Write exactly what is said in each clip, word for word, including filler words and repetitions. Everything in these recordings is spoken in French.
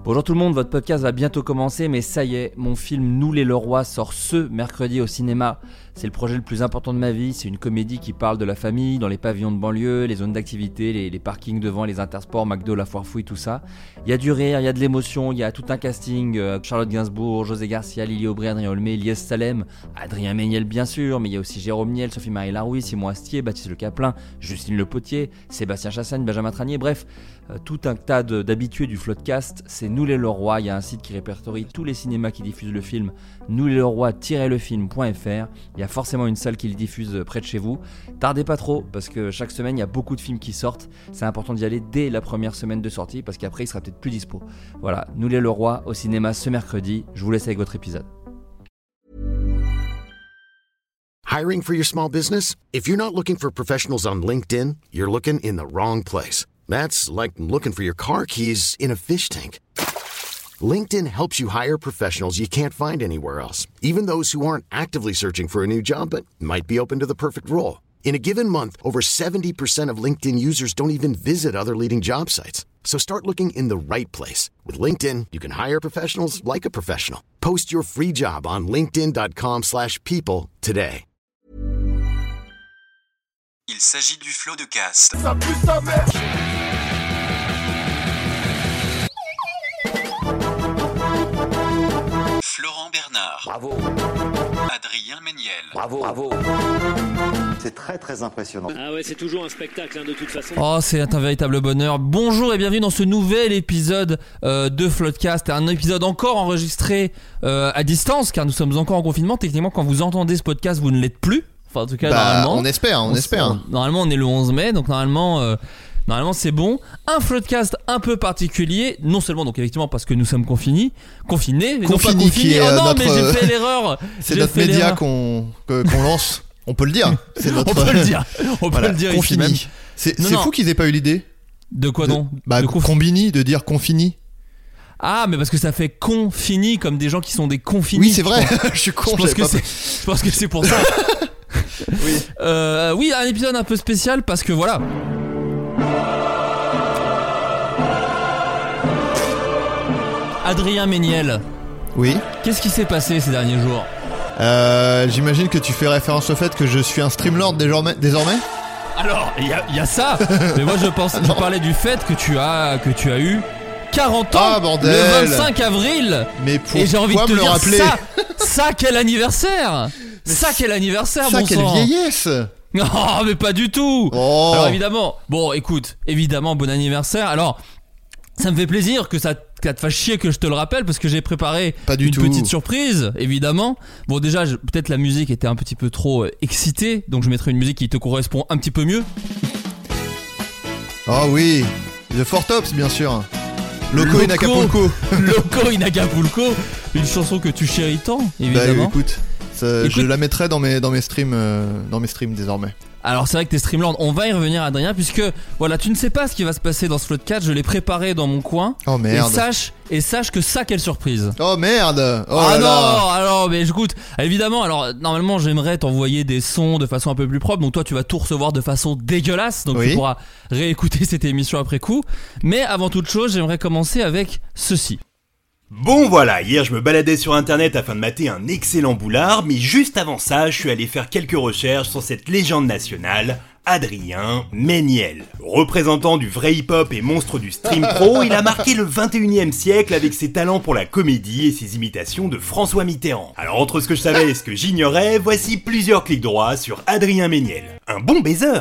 Bonjour tout le monde, votre podcast va bientôt commencer, mais ça y est, mon film Nous les Leroy sort ce mercredi au cinéma. C'est le projet le plus important de ma vie, c'est une comédie qui parle de la famille, dans les pavillons de banlieue, les zones d'activité, les, les parkings devant, les intersports, McDo, la foire fouille, tout ça. Il y a du rire, il y a de l'émotion, il y a tout un casting, euh, Charlotte Gainsbourg, José Garcia, Lily Aubry, Adrien Olmé, Lies Salem, Adrien Méniel bien sûr, mais il y a aussi Jérôme Niel, Sophie-Marie Larouille, Simon Astier, Baptiste Le Caplin, Justine Le Potier, Sébastien Chassagne, Benjamin Tranier, bref, euh, tout un tas de, d'habitués du Floodcast. C'est Nous les Leroy, il y a un site qui répertorie tous les cinémas qui diffusent le film, nous les leroy tiret le film point f r. Il y a forcément une salle qui le diffuse près de chez vous. Tardez pas trop, parce que chaque semaine il y a beaucoup de films qui sortent. C'est important d'y aller dès la première semaine de sortie, parce qu'après il sera peut-être plus dispo. Voilà, Nous les Leroy au cinéma ce mercredi. Je vous laisse avec votre épisode. Hiring for your small business? If you're not looking for professionals on LinkedIn, you're looking in the wrong place. That's like looking for your car keys in a fish tank. LinkedIn helps you hire professionals you can't find anywhere else, even those who aren't actively searching for a new job but might be open to the perfect role. In a given month, over seventy percent of LinkedIn users don't even visit other leading job sites. So start looking in the right place. With LinkedIn, you can hire professionals like a professional. Post your free job on linkedin.com slash people today. Il s'agit du Floodcast. Ça pue sa mère. Florent Bernard. Bravo. Adrien Méniel. Bravo, bravo. C'est très très impressionnant. Ah ouais, c'est toujours un spectacle hein, de toute façon. Oh, c'est un véritable bonheur. Bonjour et bienvenue dans ce nouvel épisode euh, de Floodcast. Un épisode encore enregistré euh, à distance, car nous sommes encore en confinement. Techniquement, quand vous entendez ce podcast, vous ne l'êtes plus. Enfin, en tout cas, bah, normalement. On espère, on, on espère. On, normalement, on est le onze mai, donc normalement... Euh, Normalement c'est bon. Un Floodcast un peu particulier, non seulement donc effectivement parce que nous sommes confinés, confinés, mais Confini, non pas confinés. qui est oh non, notre, mais j'ai fait l'erreur. C'est j'ai notre fait média l'erreur. qu'on que, qu'on lance. On peut le dire. C'est notre... On peut le dire. On voilà, peut le dire Confini. ici même. C'est, Non, c'est non. fou qu'ils aient pas eu l'idée. De quoi de, donc Bah de conf... combini, de dire confini. Ah, mais parce que ça fait confini comme des gens qui sont des confinés. Oui, c'est vrai. Je suis con. Je pense, que pas... c'est... je pense que c'est pour ça. oui. Euh, oui, un épisode un peu spécial parce que voilà. Adrien Méniel. Oui. Qu'est-ce qui s'est passé ces derniers jours ? Euh, j'imagine que tu fais référence au fait que je suis un streamlord désormais. désormais Alors, il y a, y a ça, mais moi je pense, je parlais du fait que tu as, que tu as eu quarante ans ah, bordel. le vingt-cinq avril. Mais pourquoi et j'ai envie de te me le dire rappeler ça, ça quel anniversaire, mais ça quel anniversaire, ça bon quelle sang. vieillesse. Non, mais pas du tout. Oh. Alors évidemment, bon, écoute, évidemment, bon anniversaire. Alors, ça me fait plaisir que ça, que ça te fasse chier que je te le rappelle parce que j'ai préparé Pas du une tout. petite surprise, évidemment. Bon, déjà, je, peut-être la musique était un petit peu trop euh, excitée, donc je mettrai une musique qui te correspond un petit peu mieux. Oh oui, The Four Tops bien sûr. Loco, Loco in Acapulco. Loco in Acapulco, une chanson que tu chéris tant, évidemment. Bah écoute, ça, Écoute. je la mettrai dans mes dans mes streams euh, dans mes streams désormais. Alors c'est vrai que t'es streamlord, on va y revenir Adrien, puisque voilà, tu ne sais pas ce qui va se passer dans ce Floodcast, je l'ai préparé dans mon coin. Oh merde. Et sache, et sache que ça, quelle surprise. Oh merde. Oh ah là non, là. alors mais écoute, évidemment, alors normalement j'aimerais t'envoyer des sons de façon un peu plus propre, donc toi tu vas tout recevoir de façon dégueulasse, donc oui. tu pourras réécouter cette émission après coup. Mais avant toute chose, j'aimerais commencer avec ceci. Bon voilà, hier je me baladais sur internet afin de mater un excellent boulard, mais juste avant ça, je suis allé faire quelques recherches sur cette légende nationale, Adrien Méniel. Représentant du vrai hip-hop et monstre du stream pro, il a marqué le vingt et unième siècle avec ses talents pour la comédie et ses imitations de François Mitterrand. Alors entre ce que je savais et ce que j'ignorais, voici plusieurs clics droits sur Adrien Méniel. Un bon baiser.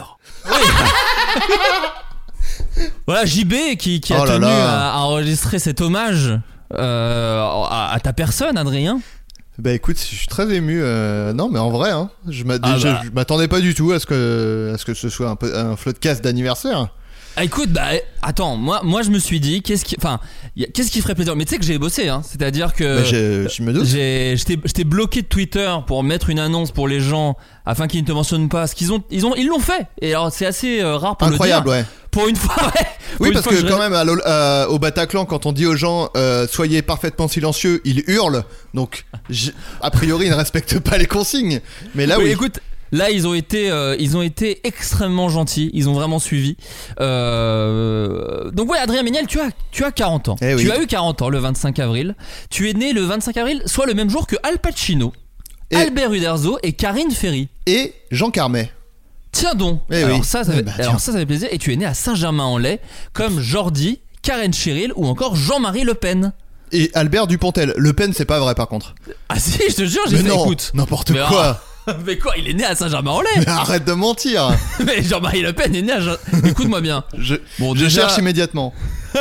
Voilà, J B qui, qui a Oh là tenu là. à, à enregistrer cet hommage euh, à, à ta personne, Adrien. Bah écoute, je suis très ému. Euh, non mais en vrai, hein, je, m'a, Ah déjà, bah. je m'attendais pas du tout à ce que à ce que ce soit un, peu, un Floodcast d'anniversaire. Ah, écoute, bah attends, moi, moi je me suis dit, qu'est-ce qui, enfin, y a- qu'est-ce qui ferait plaisir. Mais tu sais que j'ai bossé, hein. C'est-à-dire que Bah, j'ai, je me doute. j'ai, je t'ai, je t'ai bloqué de Twitter pour mettre une annonce pour les gens afin qu'ils ne te mentionnent pas. Ce qu'ils ont, ils ont, ils l'ont fait. Et alors c'est assez euh, rare pour Incroyable, le dire. ouais. Pour une fois, ouais. Pour Oui, une parce fois que je quand reste- même, à l'O- euh, au Bataclan, quand on dit aux gens euh, soyez parfaitement silencieux, ils hurlent. Donc, j- a priori, ils ne respectent pas les consignes. Mais là, Oui, oui. écoute, Là, ils ont été, euh, ils ont été extrêmement gentils. Ils ont vraiment suivi. Euh... Donc ouais, Adrien Méniel, tu as, tu as quarante ans. Eh oui. Tu as eu quarante ans le vingt-cinq avril. Tu es né le vingt-cinq avril, soit le même jour que Al Pacino, Et- Albert Uderzo et Karine Ferry. Et Jean Carmet. Tiens donc. Eh alors oui. ça, ça Eh fait, bah, alors tiens. ça, ça fait plaisir. Et tu es né à Saint-Germain-en-Laye, comme Jordi, Karen Cheryl ou encore Jean-Marie Le Pen. Et Albert Dupontel. Le Pen, c'est pas vrai par contre. Ah si, je te jure, j'ai Mais fait non, écoute. n'importe Mais quoi. alors, mais quoi, il est né à Saint-Germain-en-Laye. Mais arrête de mentir. Mais Jean-Marie Le Pen est né à Jean- Écoute-moi bien. Je, Bon, je déjà- cherche immédiatement.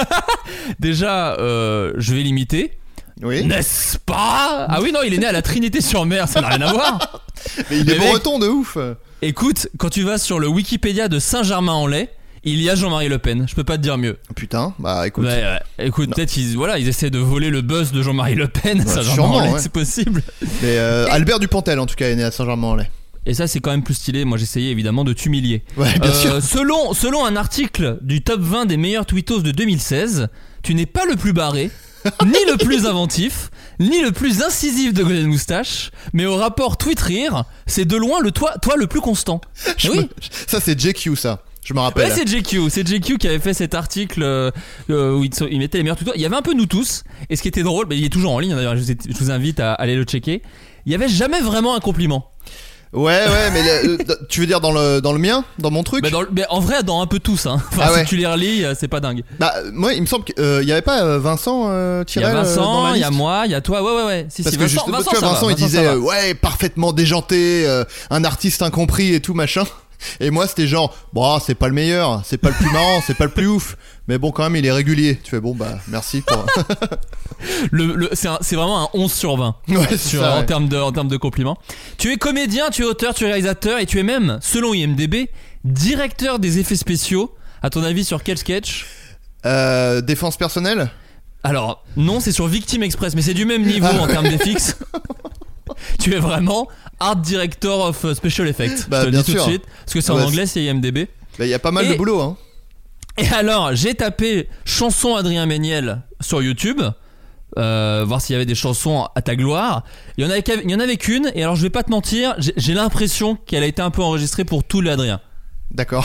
Déjà, euh, je vais l'imiter. Oui. N'est-ce pas? Ah oui, non, il est né à la Trinité-sur-Mer, ça n'a rien à voir. Mais il est Mais mec- breton de ouf. Écoute, quand tu vas sur le Wikipédia de Saint-Germain-en-Laye, il y a Jean-Marie Le Pen, je peux pas te dire mieux. Putain, bah écoute. Ouais, ouais. Écoute, peut-être qu'ils voilà, ils essaient de voler le buzz de Jean-Marie Le Pen, Bah, Saint-Germain-en-Laye, sûrement, ouais. c'est possible. Mais euh, Albert Dupontel en tout cas est né à Saint-Germain-en-Laye. Et ça, c'est quand même plus stylé. Moi, j'essayais évidemment de t'humilier. Ouais, bien Euh, sûr. selon, selon un article du top vingt des meilleurs tweetos de deux mille seize, tu n'es pas le plus barré, ni le plus inventif, ni le plus incisif de Golden Moustache, mais au rapport tweet-rire, c'est de loin le toi, toi le plus constant. Je Eh oui. me- Ça c'est J Q ça. Je me rappelle. Ouais, c'est J Q, c'est J Q qui avait fait cet article euh, euh, où il, il mettait les meilleurs tutos. Il y avait un peu nous tous, et ce qui était drôle, mais il est toujours en ligne d'ailleurs, je vous, ai- je vous invite à aller le checker. Il y avait jamais vraiment un compliment. Ouais, ouais, mais le- euh, tu veux dire dans le, dans le mien, dans mon truc Mais, dans le- mais en vrai, dans un peu tous, hein. Enfin, Ah si ouais. tu les relis, euh, c'est pas dingue. Bah, moi, il me semble qu'il y avait pas euh, Vincent euh, Il y a Tirel euh, dans Vincent, la il y a liste. moi, il y a toi, ouais, ouais, ouais. Si, Parce si, que Vincent, justement, Vincent, tu vois, ça va, Vincent, il Vincent, disait ça va. euh, ouais, parfaitement déjanté, euh, un artiste incompris et tout machin. Et moi, c'était genre, bon, c'est pas le meilleur, c'est pas le plus marrant, c'est pas le plus ouf, mais bon, quand même, il est régulier. Tu fais bon, bah, merci pour. Le, le- c'est, un- c'est vraiment un onze sur vingt Ouais, c'est sur, ça, en, ouais. termes de, en termes de compliments. Tu es comédien, tu es auteur, tu es réalisateur et tu es même, selon I M D B, directeur des effets spéciaux. À ton avis, sur quel sketch? Euh, défense personnelle. Alors, non, c'est sur Victim Express, mais c'est du même niveau en termes d'F X. Tu es vraiment Art Director of Special Effects. Bah, je te le bien dis tout sûr. de suite. Parce que c'est en Ouais, anglais, c'est I M D B. Bah, il y a pas mal Et- de boulot, hein. Et alors, j'ai tapé chanson Adrien Méniel sur YouTube, euh, voir s'il y avait des chansons à ta gloire. Il y en avait, qu'av- il y en avait qu'une, et alors je vais pas te mentir, j'ai, j'ai l'impression qu'elle a été un peu enregistrée pour tout le Adrien. D'accord.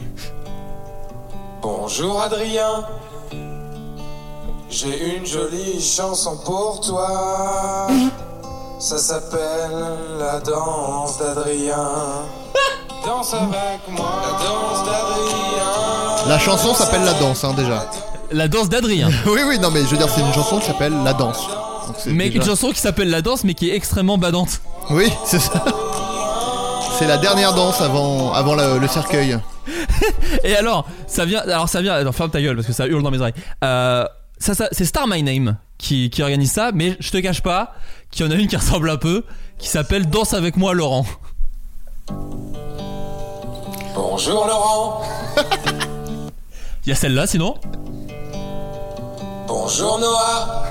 Bonjour Adrien, j'ai une jolie chanson pour toi. Ça s'appelle La danse d'Adrien. Danse avec moi, la danse d'Adrien. La chanson s'appelle La danse, hein, déjà. La danse d'Adrien. Oui, oui, non, mais je veux dire, c'est une chanson qui s'appelle La danse. Donc, c'est Mais déjà- une chanson qui s'appelle La danse, mais qui est extrêmement badante. Oui, c'est ça. C'est la dernière danse avant, avant le, le cercueil. Et alors, ça vient. Alors, ça vient. Attends, ferme ta gueule parce que ça hurle dans mes oreilles. Euh, ça, ça, c'est Star My Name qui, qui organise ça, mais je te cache pas qu'il y en a une qui ressemble un peu, qui s'appelle Danse avec moi, Laurent. Bonjour Laurent. Il y a celle-là, sinon. Bonjour Noah.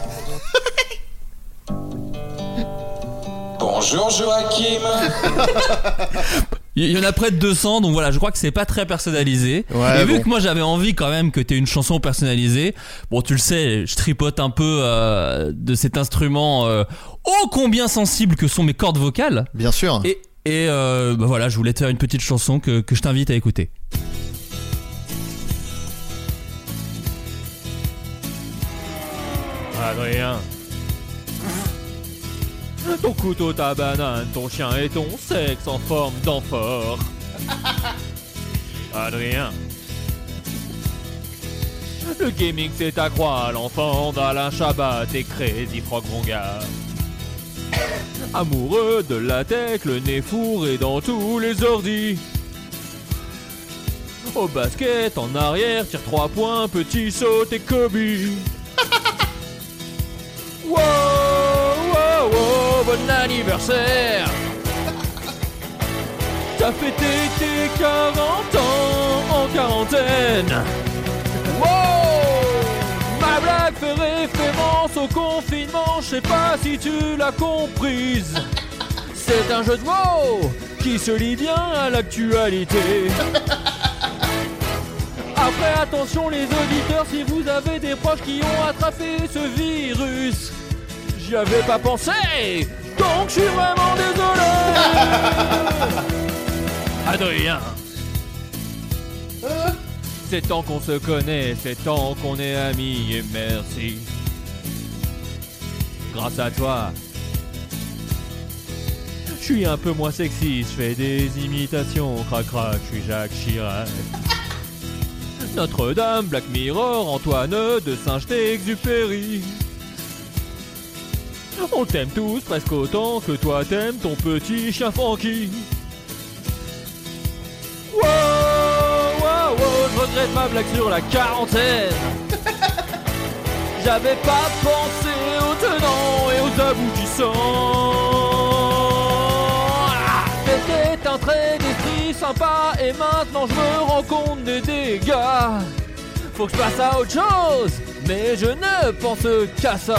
Bonjour Joachim. Il y en a près de deux cents, donc voilà, je crois que c'est pas très personnalisé. Ouais, et vu bon. que moi j'avais envie quand même que t'aies une chanson personnalisée, bon tu le sais, je tripote un peu euh, de cet instrument euh, ô combien sensible que sont mes cordes vocales. Bien sûr. Et, et euh, bah voilà, je voulais te faire une petite chanson que, que je t'invite à écouter. Adrien. Ton couteau, ta banane, ton chien et ton sexe en forme d'amphore. Adrien. Le gaming c'est ta croix, l'enfant d'Alain Chabat et Crazy Frog mon gars. Amoureux de la tech, le nez fourré dans tous les ordis. Au basket, en arrière, tire trois points, petit saut et Kobe. Wow, wow, wow, bon anniversaire. T'as fêté tes quarante ans en quarantaine. Wow, ma blague fait référence au confinement, je sais pas si tu l'as comprise. C'est un jeu de mots qui se lie bien à l'actualité. Après attention les auditeurs, si vous avez des proches qui ont attrapé ce virus, j'y avais pas pensé, donc je suis vraiment désolé. Adrien. C'est tant qu'on se connaît, c'est tant qu'on est amis, et merci. Grâce à toi, je suis un peu moins sexy, je fais des imitations, crac crac, je suis Jacques Chirac. Notre-Dame, Black Mirror, Antoine de Saint-Exupéry. On t'aime tous presque autant que toi t'aimes ton petit chien Francky. Wow, wow, wow, je regrette ma blague sur la quarantaine. J'avais pas pensé aux tenants et aux aboutissants. Ah, c'était un trait d'esprit sympa et maintenant je me rends compte des dégâts. Faut que je passe à autre chose, mais je ne pense qu'à ça.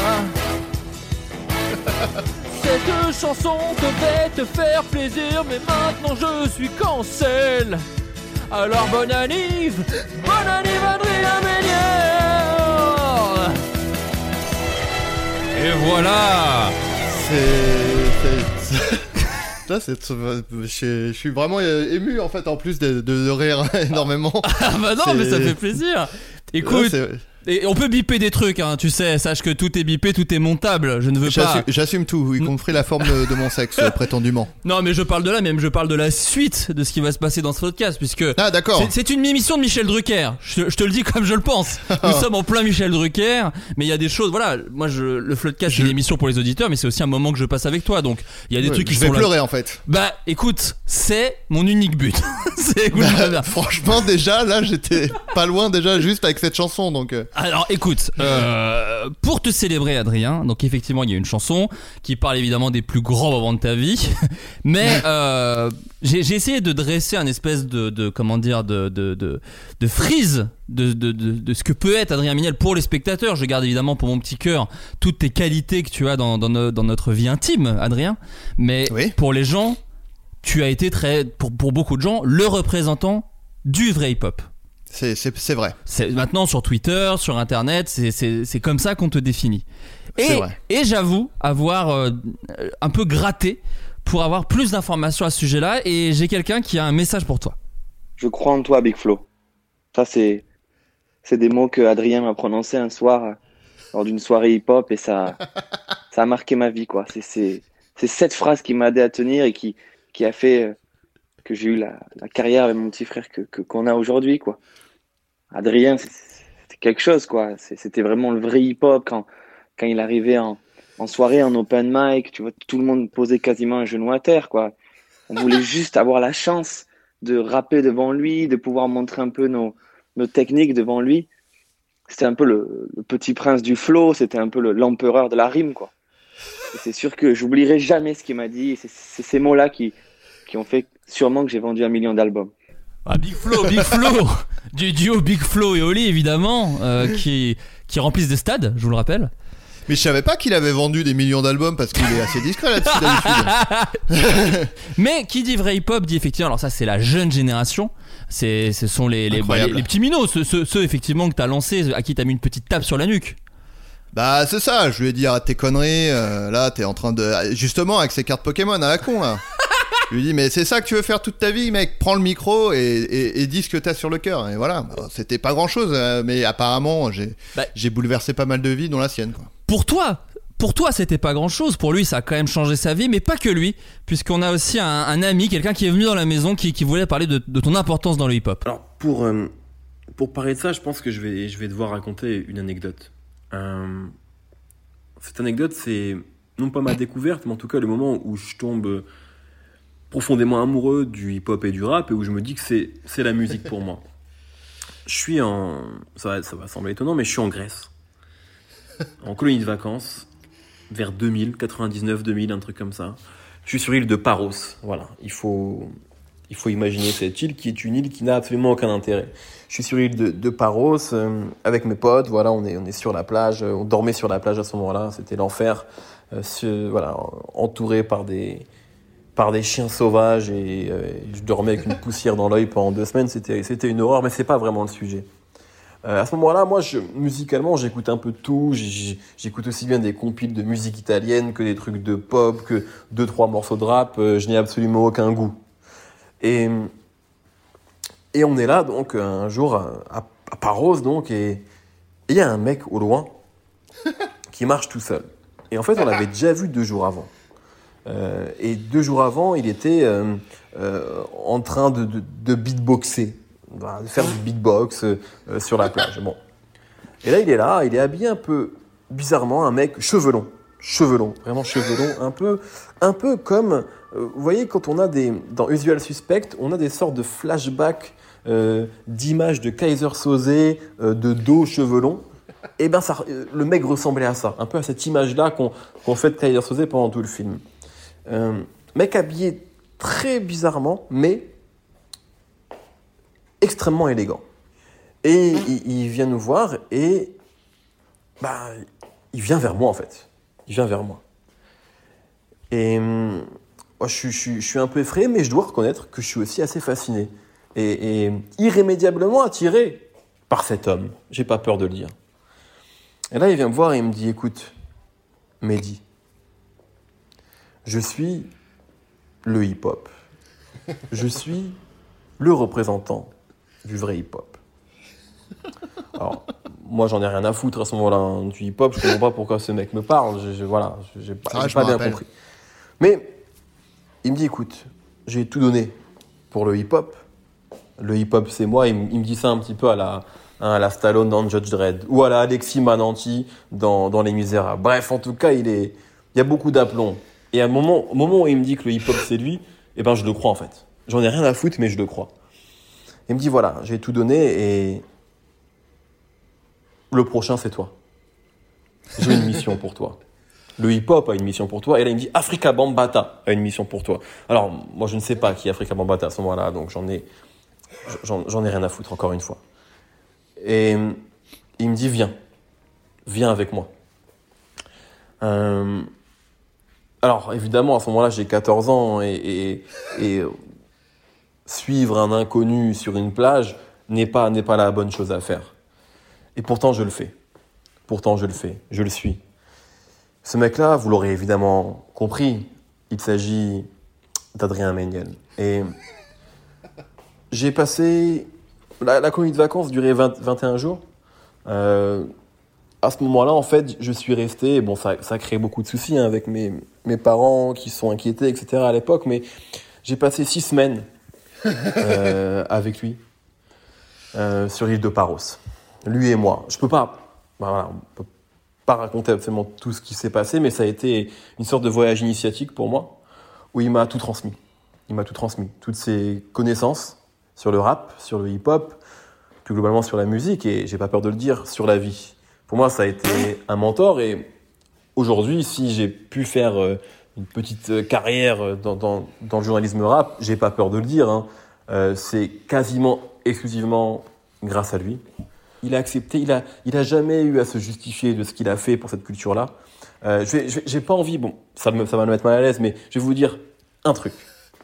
Cette chanson devait te faire plaisir, mais maintenant je suis cancel. Alors bonne anniv, bonne anniv Adrien Méniel. Et voilà. C'est... c'est... Là, c'est... Je, je suis vraiment ému en fait, en plus de, de, de rire énormément. Ah bah non, c'est... mais ça fait plaisir. Écoute, là, et on peut biper des trucs, hein, tu sais, sache que tout est bipé, tout est montable. Je ne veux j'assume, pas. J'assume tout, y compris la forme de, de mon sexe, prétendument. Non, mais je parle de là, même je parle de la suite de ce qui va se passer dans ce podcast, puisque. Ah, d'accord. C'est, c'est une émission de Michel Drucker. Je, je te le dis comme je le pense. Nous sommes en plein Michel Drucker, mais il y a des choses. Voilà, moi, je, le Floodcast, je... c'est une émission pour les auditeurs, mais c'est aussi un moment que je passe avec toi. Donc, il y a des ouais, trucs qui je vais sont pleurer là. En fait. Bah, écoute, c'est mon unique but. c'est écoute, bah, franchement, déjà, là, j'étais pas loin déjà juste avec cette chanson, donc. Euh... Alors, écoute. Euh, pour te célébrer, Adrien, donc effectivement il y a une chanson qui parle évidemment des plus grands moments de ta vie, mais euh, j'ai, j'ai essayé de dresser un espèce de, de comment dire de de de, de frise de, de de de ce que peut être Adrien Méniel pour les spectateurs. Je garde évidemment pour mon petit cœur toutes tes qualités que tu as dans dans, no, dans notre vie intime, Adrien, mais oui. Pour les gens, tu as été très pour pour beaucoup de gens le représentant du vrai hip-hop. C'est, c'est, c'est vrai. C'est, maintenant sur Twitter, sur Internet, c'est, c'est, c'est comme ça qu'on te définit. Et, c'est vrai. Et j'avoue avoir euh, un peu gratté pour avoir plus d'informations à ce sujet-là. Et j'ai quelqu'un qui a un message pour toi. Je crois en toi, Big Flo. Ça, c'est, c'est des mots que Adrien m'a prononcés un soir lors d'une soirée hip-hop et ça, ça a marqué ma vie, quoi. C'est, c'est, c'est cette phrase qui m'a aidé à tenir et qui, qui a fait que j'ai eu la, la carrière avec mon petit frère que, que, qu'on a aujourd'hui, quoi. Adrien, c'était quelque chose, quoi. C'était vraiment le vrai hip-hop quand, quand il arrivait en, en soirée, en open mic. Tu vois, tout le monde posait quasiment un genou à terre, quoi. On voulait juste avoir la chance de rapper devant lui, de pouvoir montrer un peu nos, nos techniques devant lui. C'était un peu le, le petit prince du flow, c'était un peu le, l'empereur de la rime, quoi. Et c'est sûr que j'oublierai jamais ce qu'il m'a dit. Et c'est, c'est ces mots-là qui, qui ont fait sûrement que j'ai vendu un million d'albums. Ah, Big Flo, Big Flo du duo Big Flo et Oli évidemment euh, qui, qui remplissent des stades, je vous le rappelle. Mais je savais pas qu'il avait vendu des millions d'albums parce qu'il est assez discret là-dessus d'habitude. Mais qui dit vrai hip-hop dit effectivement, alors ça c'est la jeune génération, c'est, ce sont les, les, bah, les, les petits minots, ceux, ceux, ceux effectivement que t'as lancés, à qui t'as mis une petite tape sur la nuque. Bah c'est ça, je lui ai dit arrête tes conneries, euh, là t'es en train de... Justement avec ces cartes Pokémon à la con là. Je lui dis mais c'est ça que tu veux faire toute ta vie mec, prends le micro et, et, et dis ce que t'as sur le cœur. Et voilà, bon, c'était pas grand chose mais apparemment j'ai, bah, j'ai bouleversé pas mal de vies dont la sienne, quoi. Pour toi Pour toi, c'était pas grand chose. Pour lui, ça a quand même changé sa vie, mais pas que lui, puisqu'on a aussi un, un ami, quelqu'un qui est venu dans la maison, qui, qui voulait parler de, de ton importance dans le hip-hop. Alors, pour, euh, pour parler de ça, je pense que je vais, je vais devoir raconter une anecdote. Euh, cette anecdote, c'est non pas ma découverte, mais en tout cas le moment où je tombe profondément amoureux du hip-hop et du rap, et où je me dis que c'est, c'est la musique pour moi. Je suis en... Ça va, ça va sembler étonnant, mais je suis en Grèce, en colonie de vacances, vers deux mille, quatre-vingt-dix-neuf, deux mille, un truc comme ça. Je suis sur l'île de Paros, voilà. Il faut, il faut imaginer cette île qui est une île qui n'a absolument aucun intérêt. Je suis sur l'île de, de Paros, euh, avec mes potes, voilà, on est, on est sur la plage, on dormait sur la plage à ce moment-là, c'était l'enfer, euh, ce, voilà, entouré par des, par des chiens sauvages, et euh, je dormais avec une poussière dans l'œil pendant deux semaines, c'était, c'était une horreur, mais c'est pas vraiment le sujet. Euh, à ce moment-là, moi, je, musicalement, j'écoute un peu de tout. J'ai, j'écoute aussi bien des compiles de musique italienne que des trucs de pop, que deux, trois morceaux de rap. Euh, je n'ai absolument aucun goût. Et Et on est là, donc, un jour, à, à Paros, donc, et il y a un mec au loin qui marche tout seul. Et en fait, on l'avait déjà vu deux jours avant. Euh, et deux jours avant, il était euh, euh, en train de, de, de beatboxer, de faire du beatbox euh, sur la plage. Bon. Et là, il est là, il est habillé un peu bizarrement, un mec cheveux longs, cheveux longs, vraiment cheveux longs, un peu, un peu comme, euh, vous voyez, quand on a des, dans Usual Suspect, on a des sortes de flashbacks euh, d'images de Kaiser Soze, euh, de dos cheveux longs. Et ben, ça, euh, le mec ressemblait à ça, un peu à cette image-là qu'on, qu'on fait de Kaiser Soze pendant tout le film. Euh, mec habillé très bizarrement, mais extrêmement élégant. Et il, il vient nous voir et bah, il vient vers moi en fait. Il vient vers moi. Et moi, je, je, je suis un peu effrayé, mais je dois reconnaître que je suis aussi assez fasciné et, et irrémédiablement attiré par cet homme. J'ai pas peur de le dire. Et là, il vient me voir et il me dit, écoute, Mehdi, je suis le hip-hop. Je suis le représentant du vrai hip-hop. Alors, moi, j'en ai rien à foutre à ce moment-là hein, du hip-hop. Je comprends pas pourquoi ce mec me parle. Je, je, voilà, j'ai pas, Ah, j'ai je pas me bien rappelle. compris. Mais il me dit, écoute, j'ai tout donné pour le hip-hop. Le hip-hop, c'est moi. Il, me- il me dit ça un petit peu à la, hein, à la Stallone dans Judge Dredd ou à la Alexis Mananti dans, dans Les Misérables. Bref, en tout cas, il est, il y a beaucoup d'aplomb. Et à un moment, au moment où il me dit que le hip-hop, c'est lui, eh ben, je le crois en fait. J'en ai rien à foutre, mais je le crois. Il me dit, voilà, j'ai tout donné et le prochain, c'est toi. J'ai une mission pour toi. Le hip-hop a une mission pour toi. Et là, il me dit, Afrika Bambaataa a une mission pour toi. Alors, moi, je ne sais pas qui est Afrika Bambaataa à ce moment-là, donc j'en ai, j'en, j'en ai rien à foutre, encore une fois. Et il me dit, viens. Viens avec moi. Euh, alors, évidemment, à ce moment-là, j'ai quatorze ans et, et, et suivre un inconnu sur une plage n'est pas, n'est pas la bonne chose à faire. Et pourtant, je le fais. Pourtant, je le fais. Je le suis. Ce mec-là, vous l'aurez évidemment compris, il s'agit d'Adrien Méniel. Et j'ai passé... La, la colonie de vacances durait vingt, vingt et un jours. Euh, à ce moment-là, en fait, je suis resté... et Bon, ça, ça a créé beaucoup de soucis hein, avec mes, mes parents qui sont inquiétés, et cetera à l'époque, mais j'ai passé six semaines euh, avec lui euh, sur l'île de Paros. Lui et moi. Je peux pas... ben voilà, on peut pas raconter absolument tout ce qui s'est passé, mais ça a été une sorte de voyage initiatique pour moi, où il m'a tout transmis. Il m'a tout transmis. Toutes ses connaissances sur le rap, sur le hip-hop, plus globalement sur la musique, et j'ai pas peur de le dire, sur la vie. Pour moi, ça a été un mentor, et aujourd'hui, si j'ai pu faire euh, une petite carrière dans, dans, dans le journalisme rap, j'ai pas peur de le dire, hein. Euh, c'est quasiment exclusivement grâce à lui. Il a accepté, il a, il a jamais eu à se justifier de ce qu'il a fait pour cette culture-là. Euh, je vais, je vais, j'ai pas envie, bon, ça, me, ça va me mettre mal à l'aise, mais je vais vous dire un truc.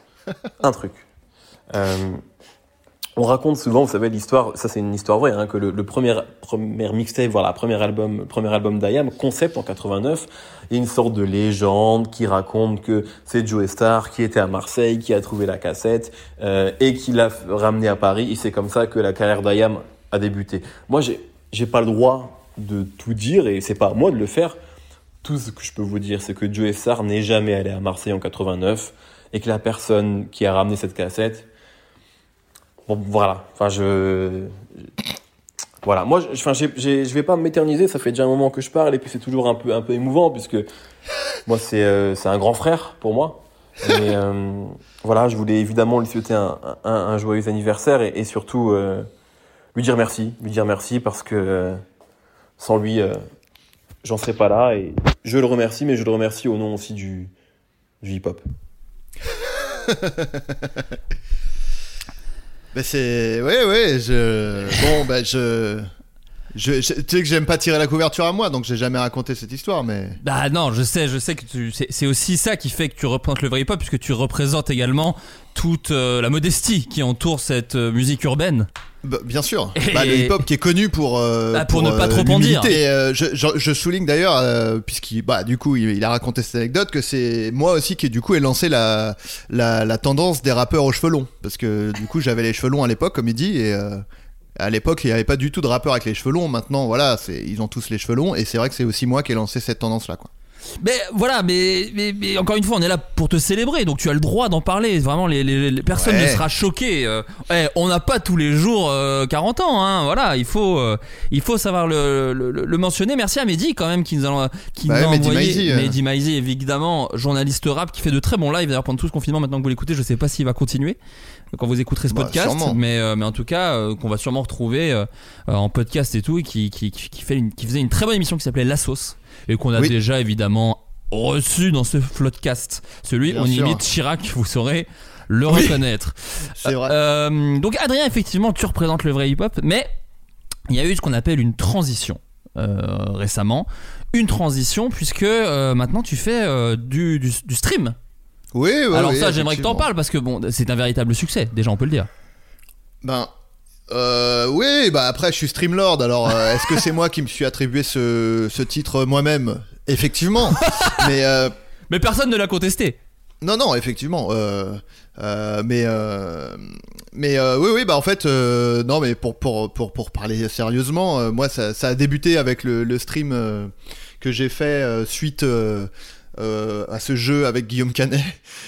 Un truc. Euh, on raconte souvent, vous savez, l'histoire, ça c'est une histoire vraie, hein, que le, le premier, premier mixtape, voilà, premier album, premier album d'I A M, Concept en quatre-vingt-neuf, il y a une sorte de légende qui raconte que c'est Joe Starr qui était à Marseille, qui a trouvé la cassette, euh, et qui l'a ramené à Paris, et c'est comme ça que la carrière d'I A M a débuté. Moi, j'ai, j'ai pas le droit de tout dire et c'est pas à moi de le faire. Tout ce que je peux vous dire, c'est que Joe Starr n'est jamais allé à Marseille en quatre-vingt-neuf et que la personne qui a ramené cette cassette, bon, voilà. Enfin, je, voilà. Moi, je, enfin, j'ai, j'ai, je vais pas m'éterniser. Ça fait déjà un moment que je parle et puis c'est toujours un peu, un peu émouvant puisque moi, c'est, euh, c'est un grand frère pour moi. Et euh, voilà, je voulais évidemment lui souhaiter un, un, un joyeux anniversaire et, et surtout. Euh, lui dire merci, lui dire merci parce que euh, sans lui, euh, j'en serais pas là et je le remercie, mais je le remercie au nom aussi du, du hip-hop. Ben c'est... Ouais, ouais, je... Bon, ben je... je, je, tu sais que j'aime pas tirer la couverture à moi, donc j'ai jamais raconté cette histoire, mais. Bah non, je sais, je sais que tu, c'est, c'est aussi ça qui fait que tu représentes le vrai hip-hop, puisque tu représentes également toute euh, la modestie qui entoure cette euh, musique urbaine. Bah, bien sûr, Et... bah, le hip-hop qui est connu pour euh, bah, pour, pour ne pas euh, trop en dire. Et euh, je, je, je souligne d'ailleurs, euh, puisqu'il, bah, du coup, il, il a raconté cette anecdote, que c'est moi aussi qui du coup ai lancé la, la, la tendance des rappeurs aux cheveux longs, parce que du coup j'avais les cheveux longs à l'époque, comme il dit, et euh, à l'époque il n'y avait pas du tout de rappeurs avec les cheveux longs. Maintenant, voilà, c'est, ils ont tous les cheveux longs, et c'est vrai que c'est aussi moi qui ai lancé cette tendance-là, quoi. Mais voilà, mais, mais, mais encore une fois, on est là pour te célébrer, donc tu as le droit d'en parler. Vraiment, les, les, les personnes Ouais. ne sera choquées. Euh, hey, on n'a pas tous les jours euh, quarante ans, hein. Voilà, il faut, euh, il faut savoir le, le, le mentionner. Merci à Mehdi quand même qui nous a, qui Bah nous a ouais, Mehdi envoyé. Maizi, euh. Mehdi Maizi, évidemment, journaliste rap qui fait de très bons lives. D'ailleurs, pendant tout ce confinement, maintenant que vous l'écoutez, je sais pas s'il va continuer quand vous écouterez ce Bah, podcast, sûrement. mais euh, mais en tout cas, euh, qu'on va sûrement retrouver euh, euh, en podcast et tout, et qui qui qui fait une, qui faisait une très bonne émission qui s'appelait La Sauce et qu'on a Oui. déjà évidemment reçu dans ce Floodcast. Celui Bien on sûr. imite Chirac, vous saurez le Oui. reconnaître. C'est vrai. Euh, donc Adrien, effectivement, tu représentes le vrai hip-hop, mais il y a eu ce qu'on appelle une transition euh, récemment. Une transition puisque euh, maintenant tu fais euh, du, du, du stream. Oui, ouais, Alors oui, ça, j'aimerais que t'en effectivement. parles parce que bon, c'est un véritable succès, déjà on peut le dire. Ben. Euh, oui, bah après je suis Streamlord, alors euh, est-ce que c'est moi qui me suis attribué ce, ce titre moi-même? Effectivement. mais euh, Mais personne ne l'a contesté. non, non, effectivement. Euh, euh, mais euh, mais euh, oui, oui, bah en fait, euh, non, mais pour pour pour pour parler sérieusement, euh, moi ça, ça a débuté avec le, le stream euh, que j'ai fait euh, suite euh, euh, à ce jeu avec Guillaume Canet.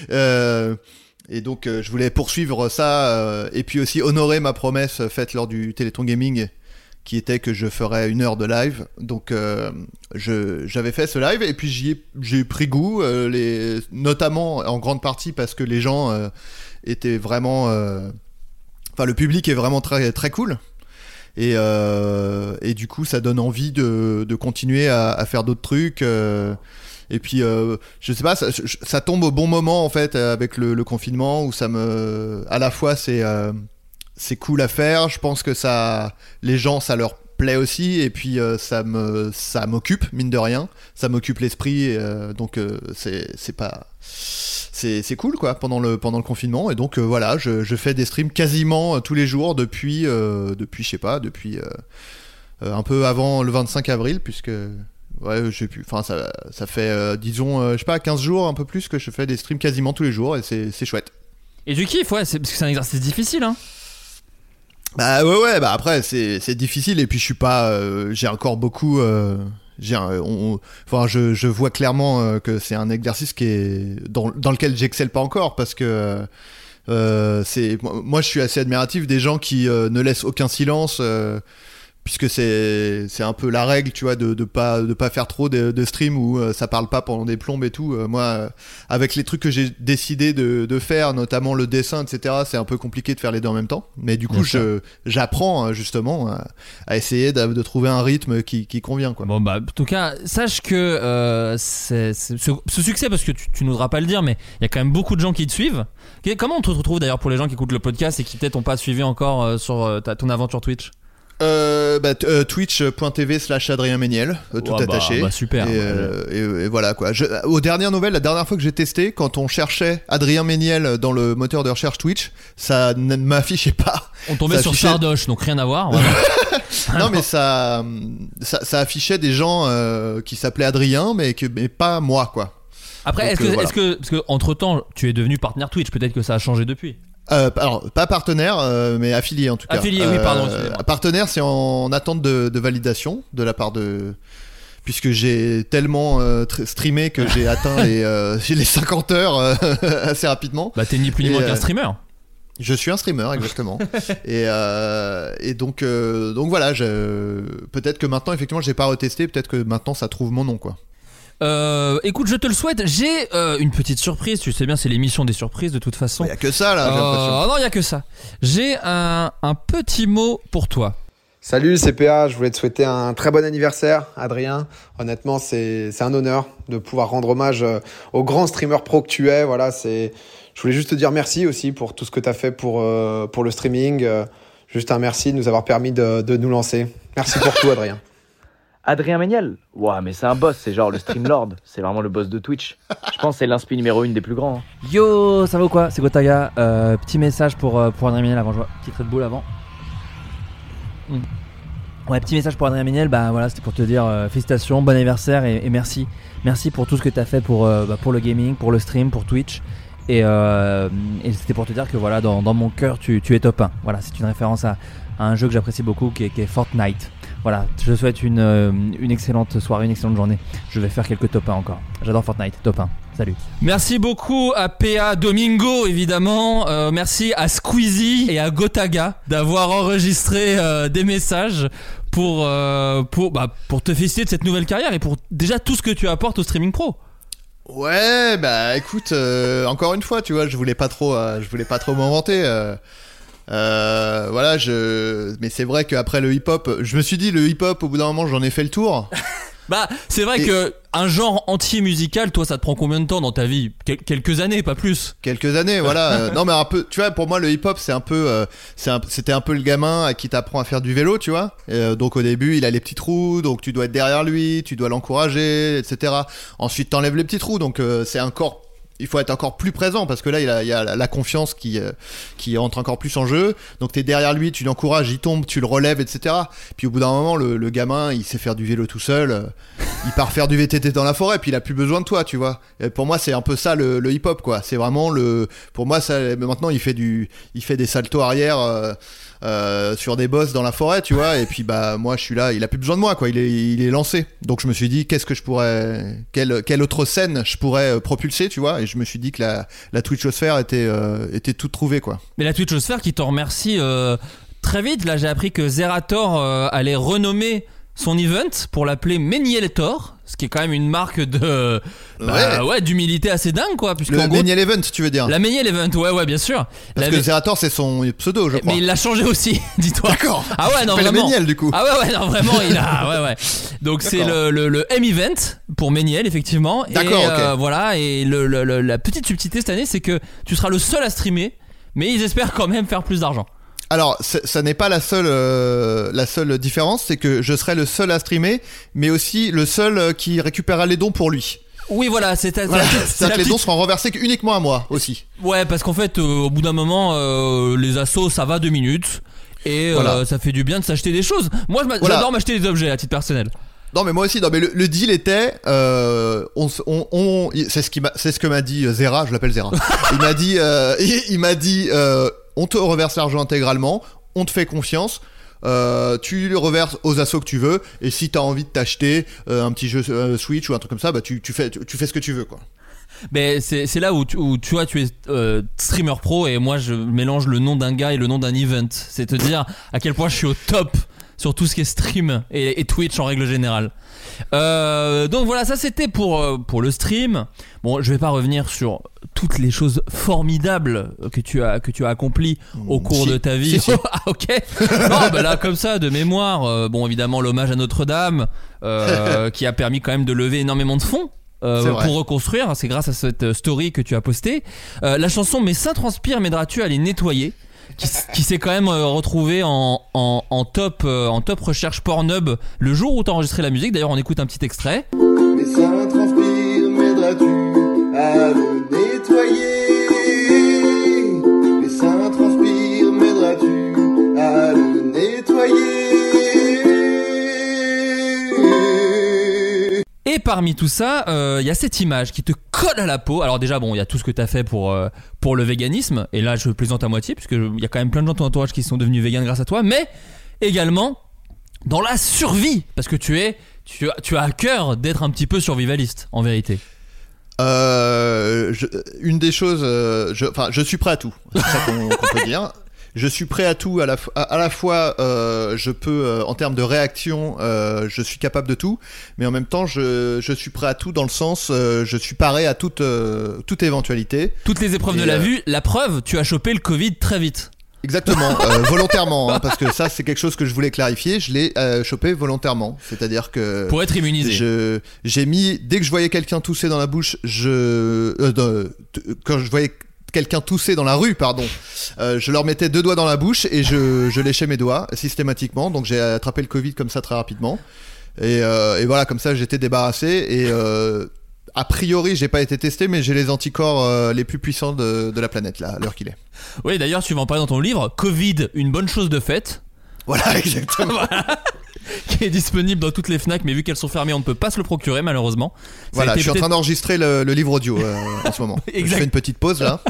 Euh, Et donc euh, je voulais poursuivre ça euh, et puis aussi honorer ma promesse faite lors du Téléthon Gaming qui était que je ferais une heure de live. Donc euh, je, j'avais fait ce live et puis j'y ai, j'ai pris goût, euh, les, notamment en grande partie parce que les gens euh, étaient vraiment... euh, Enfin le public est vraiment très, très cool. Et, euh, et du coup ça donne envie de, de continuer à, à faire d'autres trucs. Euh, Et puis, euh, je sais pas, ça, ça tombe au bon moment en fait avec le, le confinement où ça me, à la fois c'est euh, c'est cool à faire. Je pense que ça, les gens, ça leur plaît aussi. Et puis euh, ça me, ça m'occupe mine de rien. Ça m'occupe l'esprit. Euh, donc euh, c'est c'est pas, c'est c'est cool quoi pendant le pendant le confinement. Et donc euh, voilà, je, je fais des streams quasiment euh, tous les jours depuis euh, depuis je sais pas depuis euh, euh, un peu avant le vingt-cinq avril puisque. Ouais, je sais plus. Enfin, ça, ça fait, euh, disons, euh, je sais pas, quinze jours, un peu plus, que je fais des streams quasiment tous les jours et c'est, c'est chouette. Et du kiff, ouais, c'est, parce que c'est un exercice difficile, hein. Bah ouais, ouais, bah après, c'est, c'est difficile et puis je suis pas. Euh, j'ai encore beaucoup. Euh, j'ai un, on, on- enfin, je, je vois clairement euh, que c'est un exercice qui est, dans, dans lequel j'excelle pas encore parce que. Euh, c'est, moi, je suis assez admiratif des gens qui euh, ne laissent aucun silence. Euh, puisque c'est c'est un peu la règle, tu vois, de de pas de pas faire trop de, de stream où euh, ça parle pas pendant des plombes et tout. Euh, moi, euh, avec les trucs que j'ai décidé de de faire, notamment le dessin, et cetera, c'est un peu compliqué de faire les deux en même temps. Mais du coup, Bien sûr. je j'apprends euh, justement à, à essayer de, de trouver un rythme qui qui convient, quoi. Bon bah en tout cas sache que euh, c'est, c'est- ce, ce succès, parce que tu, tu n'oseras pas le dire, mais il y a quand même beaucoup de gens qui te suivent. Que- Comment on te retrouve d'ailleurs pour les gens qui écoutent le podcast et qui peut-être n'ont pas suivi encore euh, sur euh, ta, ton aventure Twitch? Euh, bah, t- euh, twitch.tv slash Adrien Méniel, euh, tout Ouais, bah, attaché. bah, super. Et, euh, et- et voilà quoi. Je, aux dernières nouvelles, la dernière fois que j'ai testé, quand on cherchait Adrien Méniel dans le moteur de recherche Twitch, ça ne m'affichait pas. On tombait Ça sur affichait- Sardoche, donc rien à voir. Voilà. Non mais ça, ça, ça affichait des gens euh, qui s'appelaient Adrien, mais que mais pas moi quoi. Après, Donc, est-ce que, euh, voilà. est-ce que, parce que entre temps, tu es devenu partenaire Twitch, peut-être que ça a changé depuis. Euh, alors pas partenaire, euh, mais affilié en tout cas. Affilié, oui, pardon, excusez-moi. Partenaire, c'est en attente de, de validation de la part de. Puisque j'ai tellement euh, tr- streamé que j'ai atteint les, euh, j'ai les cinquante heures euh, assez rapidement. Bah t'es ni plus ni Et, moins euh, qu'un streamer. Je suis un streamer, exactement. et, euh, et donc, euh, donc voilà, je... peut-être que maintenant, effectivement, j'ai pas retesté, peut-être que maintenant ça trouve mon nom, quoi. Euh, écoute, je te le souhaite. J'ai euh, une petite surprise. Tu sais bien, c'est l'émission des surprises de toute façon. Il y a que ça là, j'ai l'impression. Euh, non, il y a que ça. J'ai un, un petit mot pour toi. Salut, c'est P A, je voulais te souhaiter un très bon anniversaire, Adrien. Honnêtement, c'est c'est un honneur de pouvoir rendre hommage euh, au grand streamer pro que tu es. Voilà, c'est. Je voulais juste te dire merci aussi pour tout ce que tu as fait pour euh, pour le streaming. Euh, juste un merci de nous avoir permis de, de nous lancer. Merci pour tout, Adrien. Adrien Méniel. Ouah, mais c'est un boss, c'est genre le streamlord. C'est vraiment le boss de Twitch. Je pense que c'est l'inspi numéro une des plus grands. hein. Yo, ça va ou quoi? C'est Gotaga. Euh, petit message pour, euh, pour Adrien Méniel avant, je vois. Petit Red Bull avant. Mm. Ouais, petit message pour Adrien Méniel. Bah voilà, c'était pour te dire euh, félicitations, bon anniversaire et, et merci. Merci pour tout ce que tu as fait pour, euh, bah, pour le gaming, pour le stream, pour Twitch. Et, euh, et c'était pour te dire que voilà, dans, dans mon cœur, tu, tu es top un. Voilà, c'est une référence à, à un jeu que j'apprécie beaucoup qui est, qui est Fortnite. Voilà, je te souhaite une, euh, une excellente soirée, une excellente journée. Je vais faire quelques top un encore. J'adore Fortnite, top un. Salut. Merci beaucoup à P A Domingo évidemment, euh, merci à Squeezie et à Gotaga d'avoir enregistré euh, des messages pour, euh, pour, bah, pour te féliciter de cette nouvelle carrière et pour déjà tout ce que tu apportes au streaming pro. Ouais, bah écoute, euh, encore une fois, tu vois, je voulais pas trop, euh, je voulais pas trop m'en vanter. Euh, euh, voilà, je, mais c'est vrai qu'après le hip-hop, je me suis dit le hip-hop, au bout d'un moment, j'en ai fait le tour. Bah, c'est vrai et... que un genre entier musical, toi, ça te prend combien de temps dans ta vie? Quel- Quelques années, pas plus. Quelques années, voilà. euh, non, mais un peu, tu vois, pour moi, le hip-hop, c'est un peu, euh, c'est un, c'était un peu le gamin à qui t'apprend à faire du vélo, tu vois. Et, euh, donc au début, il a les petits trous, donc tu dois être derrière lui, tu dois l'encourager, et cetera. Ensuite, t'enlèves les petits trous, donc euh, c'est encore. Il faut être encore plus présent parce que là, il y a, il y a la, la confiance qui, euh, qui entre encore plus en jeu. Donc, t'es derrière lui, tu l'encourages, il tombe, tu le relèves, et cetera. Puis au bout d'un moment, le, le gamin, il sait faire du vélo tout seul. Euh, il part faire du V T T dans la forêt, puis il a plus besoin de toi, tu vois. Et pour moi, c'est un peu ça le, le hip-hop, quoi. C'est vraiment le. Pour moi, ça. Maintenant, il fait du, il fait des saltos arrière. Euh, Euh, sur des boss dans la forêt, tu vois, et puis bah moi je suis là, il a plus besoin de moi, quoi, il est, il est lancé. Donc je me suis dit qu'est-ce que je pourrais, quelle, quelle autre scène je pourrais euh, propulser, tu vois, et je me suis dit que la, la Twitchosphère était, euh, était toute trouvée, quoi. Mais la Twitchosphère qui t'en remercie euh, très vite. Là, j'ai appris que Zerator euh, allait renommer son event pour l'appeler Ménieltor, ce qui est quand même une marque de bah, ouais. ouais d'humilité assez dingue, quoi. Le Méniel Event, tu veux dire? La Méniel Event, ouais, ouais, bien sûr. Parce la que Mé... Zerator, c'est son pseudo, je crois. Mais il l'a changé aussi, dis-toi. D'accord. Ah ouais, non, il vraiment. Méniel, du coup. Ah ouais, ouais, non, vraiment, il a. Ouais, ouais. Donc c'est le, le, le M-Event pour Méniel, effectivement. D'accord, et, ok. Euh, voilà, et le, le, le, la petite subtilité cette année, c'est que tu seras le seul à streamer, mais ils espèrent quand même faire plus d'argent. Alors, ça n'est pas la seule, euh, la seule différence, c'est que je serai le seul à streamer, mais aussi le seul qui récupérera les dons pour lui. Oui, voilà, c'est à voilà, c'est-à-dire que les dons seront reversés uniquement à moi aussi. Ouais, parce qu'en fait, euh, au bout d'un moment, euh, les assos, ça va deux minutes, et voilà. euh, ça fait du bien de s'acheter des choses. Moi, j'adore voilà. m'acheter des objets à titre personnel. Non mais moi aussi, non mais le, le deal était, euh, on, on, on, c'est ce qui m'a, c'est ce que m'a dit Zera, je l'appelle Zera. il m'a dit, euh, il, il m'a dit, euh, on te reverse l'argent intégralement, on te fait confiance. Euh, tu le reverses aux assos que tu veux, et si t'as envie de t'acheter euh, un petit jeu euh, Switch ou un truc comme ça, bah tu, tu fais, tu, tu fais ce que tu veux, quoi. Mais c'est, c'est là où tu, où tu vois, tu es euh, streamer pro, et moi je mélange le nom d'un gars et le nom d'un event. C'est te dire à quel point je suis au top sur tout ce qui est stream et, et Twitch en règle générale. Euh, donc voilà, ça c'était pour, euh, pour le stream. Bon, je vais pas revenir sur toutes les choses formidables que tu as, que tu as accomplies au cours si, de ta vie. Si, si. Ah, ok. Non, bah là, comme ça, de mémoire, euh, bon, évidemment, l'hommage à Notre-Dame, euh, qui a permis quand même de lever énormément de fonds. Euh, pour reconstruire, c'est grâce à cette story que tu as postée. Euh, la chanson Mes seins transpirent, m'aideras-tu à les nettoyer, qui, qui s'est quand même euh, retrouvé en, en, en, top, euh, en top recherche Pornhub le jour où t'as enregistré la musique. D'ailleurs, on écoute un petit extrait. Mes seins transpirent, m'aideras-tu à le nettoyer? Mes seins transpirent, m'aideras-tu à le nettoyer? Et parmi tout ça, il euh, y a cette image qui te colle à la peau. Alors déjà, bon, il y a tout ce que tu as fait pour, euh, pour le véganisme. Et là, je plaisante à moitié, puisque il y a quand même plein de gens de ton entourage qui sont devenus véganes grâce à toi. Mais également dans la survie, parce que tu es, tu, tu as à cœur d'être un petit peu survivaliste, en vérité. Euh, je, une des choses, euh, je, enfin, je suis prêt à tout. C'est ça qu'on, qu'on peut dire. Je suis prêt à tout, à la, à, à la fois euh, je peux, euh, en termes de réaction, euh, je suis capable de tout, mais en même temps je, je suis prêt à tout dans le sens, euh, je suis paré à toute, euh, toute éventualité. Toutes les épreuves Et, de la euh, vue, la preuve, tu as chopé le Covid très vite. Exactement, euh, volontairement, hein, parce que ça c'est quelque chose que je voulais clarifier, je l'ai euh, chopé volontairement, c'est-à-dire que... Pour être immunisé. Je, j'ai mis, dès que je voyais quelqu'un tousser dans la bouche, je... Euh, de, t- quand je voyais... quelqu'un toussait dans la rue, pardon, euh, je leur mettais deux doigts dans la bouche et je, je léchais mes doigts systématiquement. Donc j'ai attrapé le Covid comme ça très rapidement. Et, euh, et voilà, comme ça j'étais débarrassé. Et euh, a priori, j'ai pas été testé, mais j'ai les anticorps euh, les plus puissants de, de la planète là, à l'heure qu'il est. Oui, d'ailleurs, tu vas en parler dans ton livre. Covid, une bonne chose de faite. Voilà, exactement. Voilà. Qui est disponible dans toutes les Fnac, mais vu qu'elles sont fermées, on ne peut pas se le procurer malheureusement. Ça Voilà, je suis en peut-être... train d'enregistrer le, le livre audio euh, en ce moment. Je fais une petite pause là.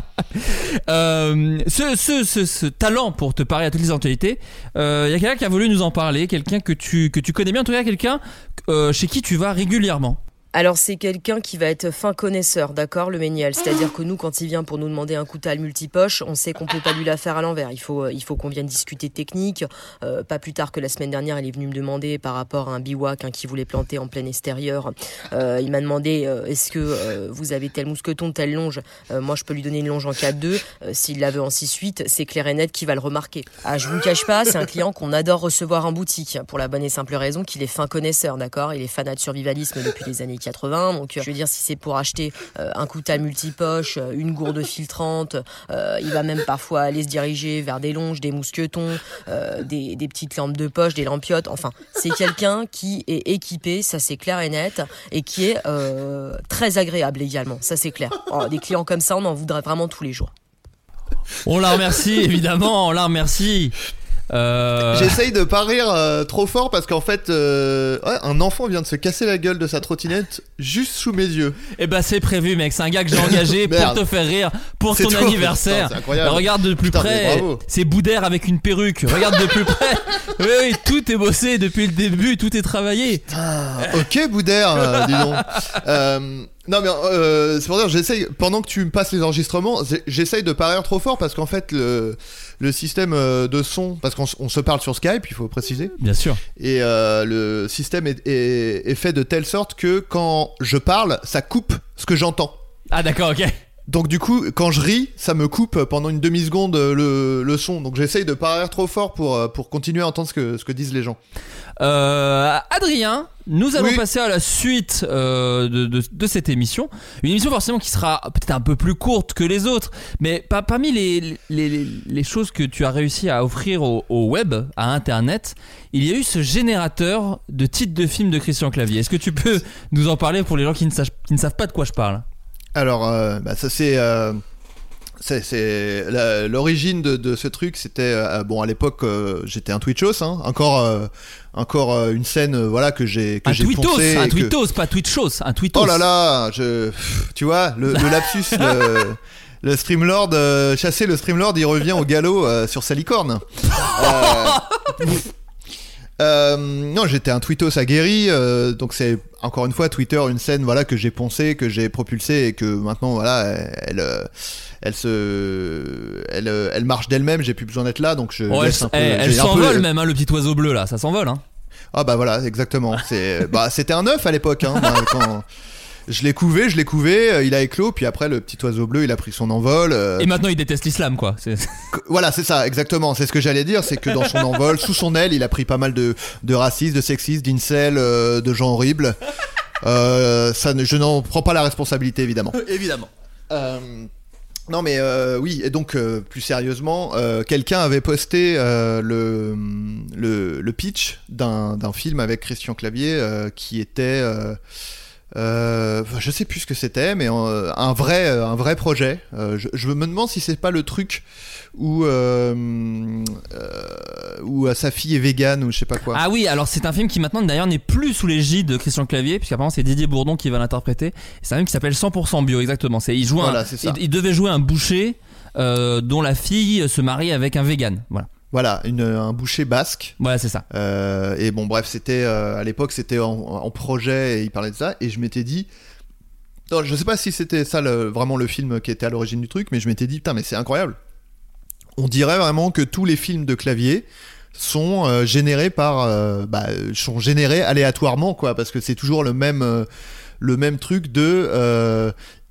euh, ce, ce, ce, ce talent pour te parler à toutes les actualités, il euh, y a quelqu'un qui a voulu nous en parler, quelqu'un que tu, que tu connais bien, en tout cas quelqu'un euh, chez qui tu vas régulièrement. Alors c'est quelqu'un qui va être fin connaisseur, d'accord, le Méniel. C'est-à-dire que nous, quand il vient pour nous demander un coutal multipoche, on sait qu'on peut pas lui la faire à l'envers. Il faut, il faut qu'on vienne discuter technique. Euh, pas plus tard que la semaine dernière, il est venu me demander par rapport à un biwak hein, qui voulait planter en plein extérieur. Euh, il m'a demandé euh, est-ce que euh, vous avez tel mousqueton, telle longe. Euh, moi, je peux lui donner une longe en quatre deux. Euh, s'il la veut en six huit, c'est clair et net qu'il va le remarquer. Ah, je vous le cache pas, c'est un client qu'on adore recevoir en boutique pour la bonne et simple raison qu'il est fin connaisseur, d'accord. Il est fanat de survivalisme depuis les années quatre-vingts, donc je veux dire si c'est pour acheter euh, un coutal multipoche, une gourde filtrante, euh, il va même parfois aller se diriger vers des longes, des mousquetons, euh, des, des petites lampes de poche, des lampiottes, enfin c'est quelqu'un qui est équipé, ça c'est clair et net, et qui est euh, très agréable également, ça c'est clair. Oh, des clients comme ça on en voudrait vraiment tous les jours. On la remercie évidemment, on la remercie. Euh... J'essaye de pas rire euh, trop fort parce qu'en fait euh, ouais, un enfant vient de se casser la gueule de sa trottinette juste sous mes yeux. Et bah c'est prévu mec, c'est un gars que j'ai engagé pour te faire rire pour c'est ton toi. anniversaire. Putain, c'est incroyable. Regarde de plus Putain, près, c'est Boudère avec une perruque. Regarde de plus près. Oui oui, tout est bossé depuis le début, tout est travaillé. Putain, ok Boudère, euh, dis donc. Euh, non mais euh, c'est pour dire j'essaye pendant que tu me passes les enregistrements, j'essaye de pas rire trop fort parce qu'en fait le le système de son, parce qu'on on se parle sur Skype, il faut préciser. Bien sûr. Et euh, le système est, est, est fait de telle sorte que quand je parle, ça coupe ce que j'entends. Ah d'accord, ok. Donc du coup, quand je ris, ça me coupe pendant une demi-seconde le, le son. Donc j'essaye de pas rire trop fort pour, pour continuer à entendre ce que, ce que disent les gens. Euh, Adrien, nous allons oui. passer à la suite euh, de, de, de cette émission. Une émission forcément qui sera peut-être un peu plus courte que les autres, mais pas, parmi les, les, les, les choses que tu as réussi à offrir au, au web, à Internet, il y a eu ce générateur de titres de films de Christian Clavier. Est-ce que tu peux nous en parler pour les gens qui ne savent, qui ne savent pas de quoi je parle ? Alors, euh, bah ça c'est... Euh... C'est, c'est la, l'origine de, de ce truc, c'était euh, bon à l'époque euh, j'étais un Twitchos, hein, encore euh, encore euh, une scène euh, voilà que j'ai que un j'ai tweetos, poncé, un que... tweetos, pas Twitchos, un tweetos. Oh là là, je, tu vois le, le lapsus, le, le Streamlord, euh, chasser le Streamlord, il revient au galop euh, sur sa licorne. euh, Euh, non, j'étais un tweetos aguerri, euh, donc c'est encore une fois Twitter, une scène voilà que j'ai poncé, que j'ai propulsé et que maintenant voilà elle, elle, elle se, elle, elle marche d'elle-même. J'ai plus besoin d'être là, donc je oh, laisse elle, un peu. Elle, elle s'envole peu... même, hein, le petit oiseau bleu là, ça s'envole. Hein. Ah bah voilà, exactement. C'est, bah c'était un œuf à l'époque, hein, quand. Je l'ai couvé, je l'ai couvé, il a éclos, puis après le petit oiseau bleu il a pris son envol. Euh... Et maintenant il déteste l'islam quoi. C'est... Voilà, c'est ça, exactement. C'est ce que j'allais dire, c'est que dans son envol, sous son aile, il a pris pas mal de, de racistes, de sexistes, d'incels, euh, de gens horribles. Euh, ça, je n'en prends pas la responsabilité évidemment. Évidemment. Euh... Non mais euh, oui, et donc euh, plus sérieusement, euh, quelqu'un avait posté euh, le, le, le pitch d'un, d'un film avec Christian Clavier euh, qui était... Euh, Euh, je sais plus ce que c'était, mais euh, un vrai, un vrai projet. Euh, je, je me demande si c'est pas le truc où euh, euh, où sa fille est végane ou je sais pas quoi. Ah oui, alors c'est un film qui maintenant d'ailleurs n'est plus sous l'égide de Christian Clavier, puisqu'apparemment c'est Didier Bourdon qui va l'interpréter. C'est un film qui s'appelle cent pour cent bio, exactement. C'est il joue voilà, un, c'est ça. Il, il devait jouer un boucher euh, dont la fille se marie avec un végane. Voilà. Voilà, une, un boucher basque. Voilà, c'est ça. Euh, et bon, bref, c'était euh, à l'époque, c'était en, en projet et il parlait de ça. Et je m'étais dit, non, je sais pas si c'était ça le, vraiment le film qui était à l'origine du truc, mais je m'étais dit, putain, mais c'est incroyable. On dirait vraiment que tous les films de Clavier sont euh, générés par, euh, bah, sont générés aléatoirement, quoi, parce que c'est toujours le même, euh, le même truc de. Euh,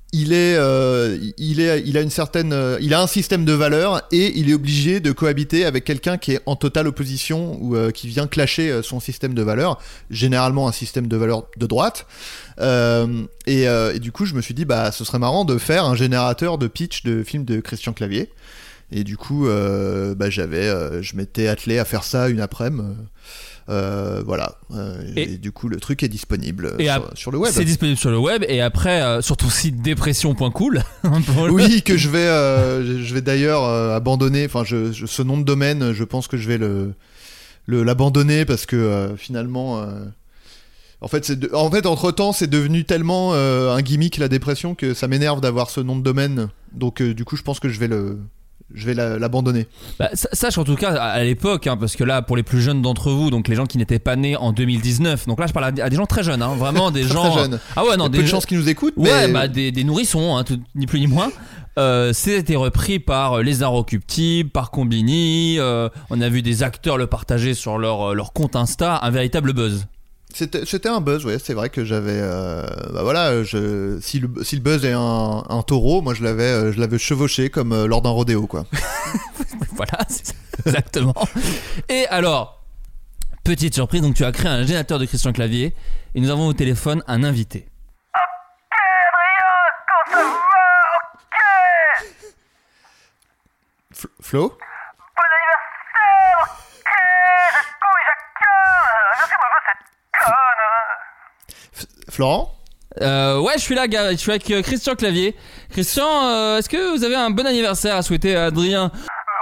il est, euh, il est, il a une certaine, euh, il a un système de valeurs et il est obligé de cohabiter avec quelqu'un qui est en totale opposition ou euh, qui vient clasher euh, son système de valeurs, généralement un système de valeurs de droite. Euh, et, euh, et du coup, je me suis dit, bah, ce serait marrant de faire un générateur de pitch de films de Christian Clavier. Et du coup, euh, bah, j'avais, euh, je m'étais attelé à faire ça une après-midi. Euh, Euh, voilà. Euh, et, et du coup, le truc est disponible sur, ap- sur le web. C'est disponible sur le web et après euh, sur ton site dépression point cool. Oui, que je vais, euh, je vais d'ailleurs euh, abandonner. Enfin, je, je, ce nom de domaine, je pense que je vais le, le l'abandonner parce que euh, finalement, euh, en fait, c'est de, en fait, entre temps, c'est devenu tellement euh, un gimmick la dépression que ça m'énerve d'avoir ce nom de domaine. Donc, euh, du coup, je pense que je vais le Je vais la, l'abandonner. Bah, sache en tout cas à l'époque, hein, parce que là, pour les plus jeunes d'entre vous, donc les gens qui n'étaient pas nés en deux mille dix-neuf, donc là je parle à, à des gens très jeunes, hein, vraiment des très, gens. Très jeunes. Ah ouais, non, il y a des peu de chances qu'ils nous écoutent. Ouais, mais... bah des, des nourrissons, hein, tout, ni plus ni moins. Euh, c'était repris par Les Inrecuptibles, par Combini. Euh, on a vu des acteurs le partager sur leur leur compte Insta, un véritable buzz. C'était, c'était un buzz, ouais. C'est vrai que j'avais, euh, bah voilà, je, si le, si le buzz est un, un taureau, moi je l'avais, je l'avais chevauché comme euh, lors d'un rodéo, quoi. Voilà, c'est exactement. Et alors, petite surprise, donc tu as créé un générateur de Christian Clavier et nous avons au téléphone un invité. Ok, Adrien, quand ça va, ok. F- Flo ? Bon anniversaire, ok. Je couille, je laissez-moi voir cette conne. F- Florent ? Euh, ouais, je suis là, gars. Je suis avec euh, Christian Clavier. Christian, euh, est-ce que vous avez un bon anniversaire à souhaiter à Adrien ? Euh,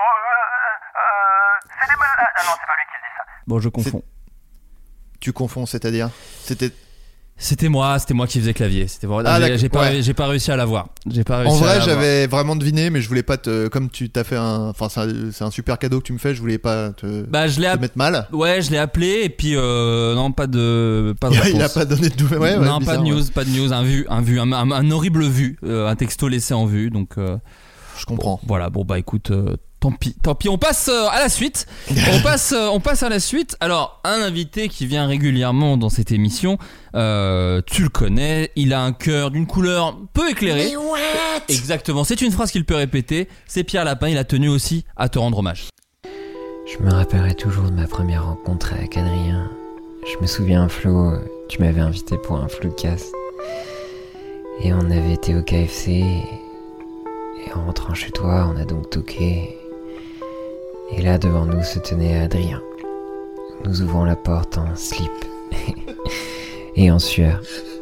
euh, c'est des bonnes... Ah non, c'est pas lui qui le dit ça. Bon, je confonds. C'est... Tu confonds, c'est-à-dire ? C'était... C'était moi, c'était moi qui faisais Clavier. C'était vrai. Ah, j'ai, j'ai, pas, ouais. j'ai pas réussi à l'avoir. J'ai pas réussi en vrai, à j'avais vraiment deviné, mais je voulais pas te. Comme tu t'as fait un. Enfin, c'est un, c'est un super cadeau que tu me fais, je voulais pas te, bah, je l'ai te app... mettre mal. Ouais, je l'ai appelé et puis euh, non, pas de. Pas de réponse. Il a pas donné de nouvelles. Ouais, ouais, non, bizarre, pas de news, ouais. pas de news. Un vu, un vu, un, un, un horrible vu, euh, un texto laissé en vue. Donc. Euh, je comprends. Bon, voilà, bon, bah écoute. Euh, Tant pis, tant pis, on passe euh, à la suite. On passe, euh, on passe à la suite. Alors, un invité qui vient régulièrement dans cette émission, euh, tu le connais, il a un cœur d'une couleur peu éclairée. Mais what ? Exactement, c'est une phrase qu'il peut répéter. C'est Pierre Lapin, il a tenu aussi à te rendre hommage. Je me rappellerai toujours de ma première rencontre avec Adrien. Je me souviens, Flo, tu m'avais invité pour un Floodcast. Et on avait été au K F C. Et en rentrant chez toi, on a donc toqué. Et là, devant nous, se tenait Adrien. Nous ouvrons la porte en slip et en sueur.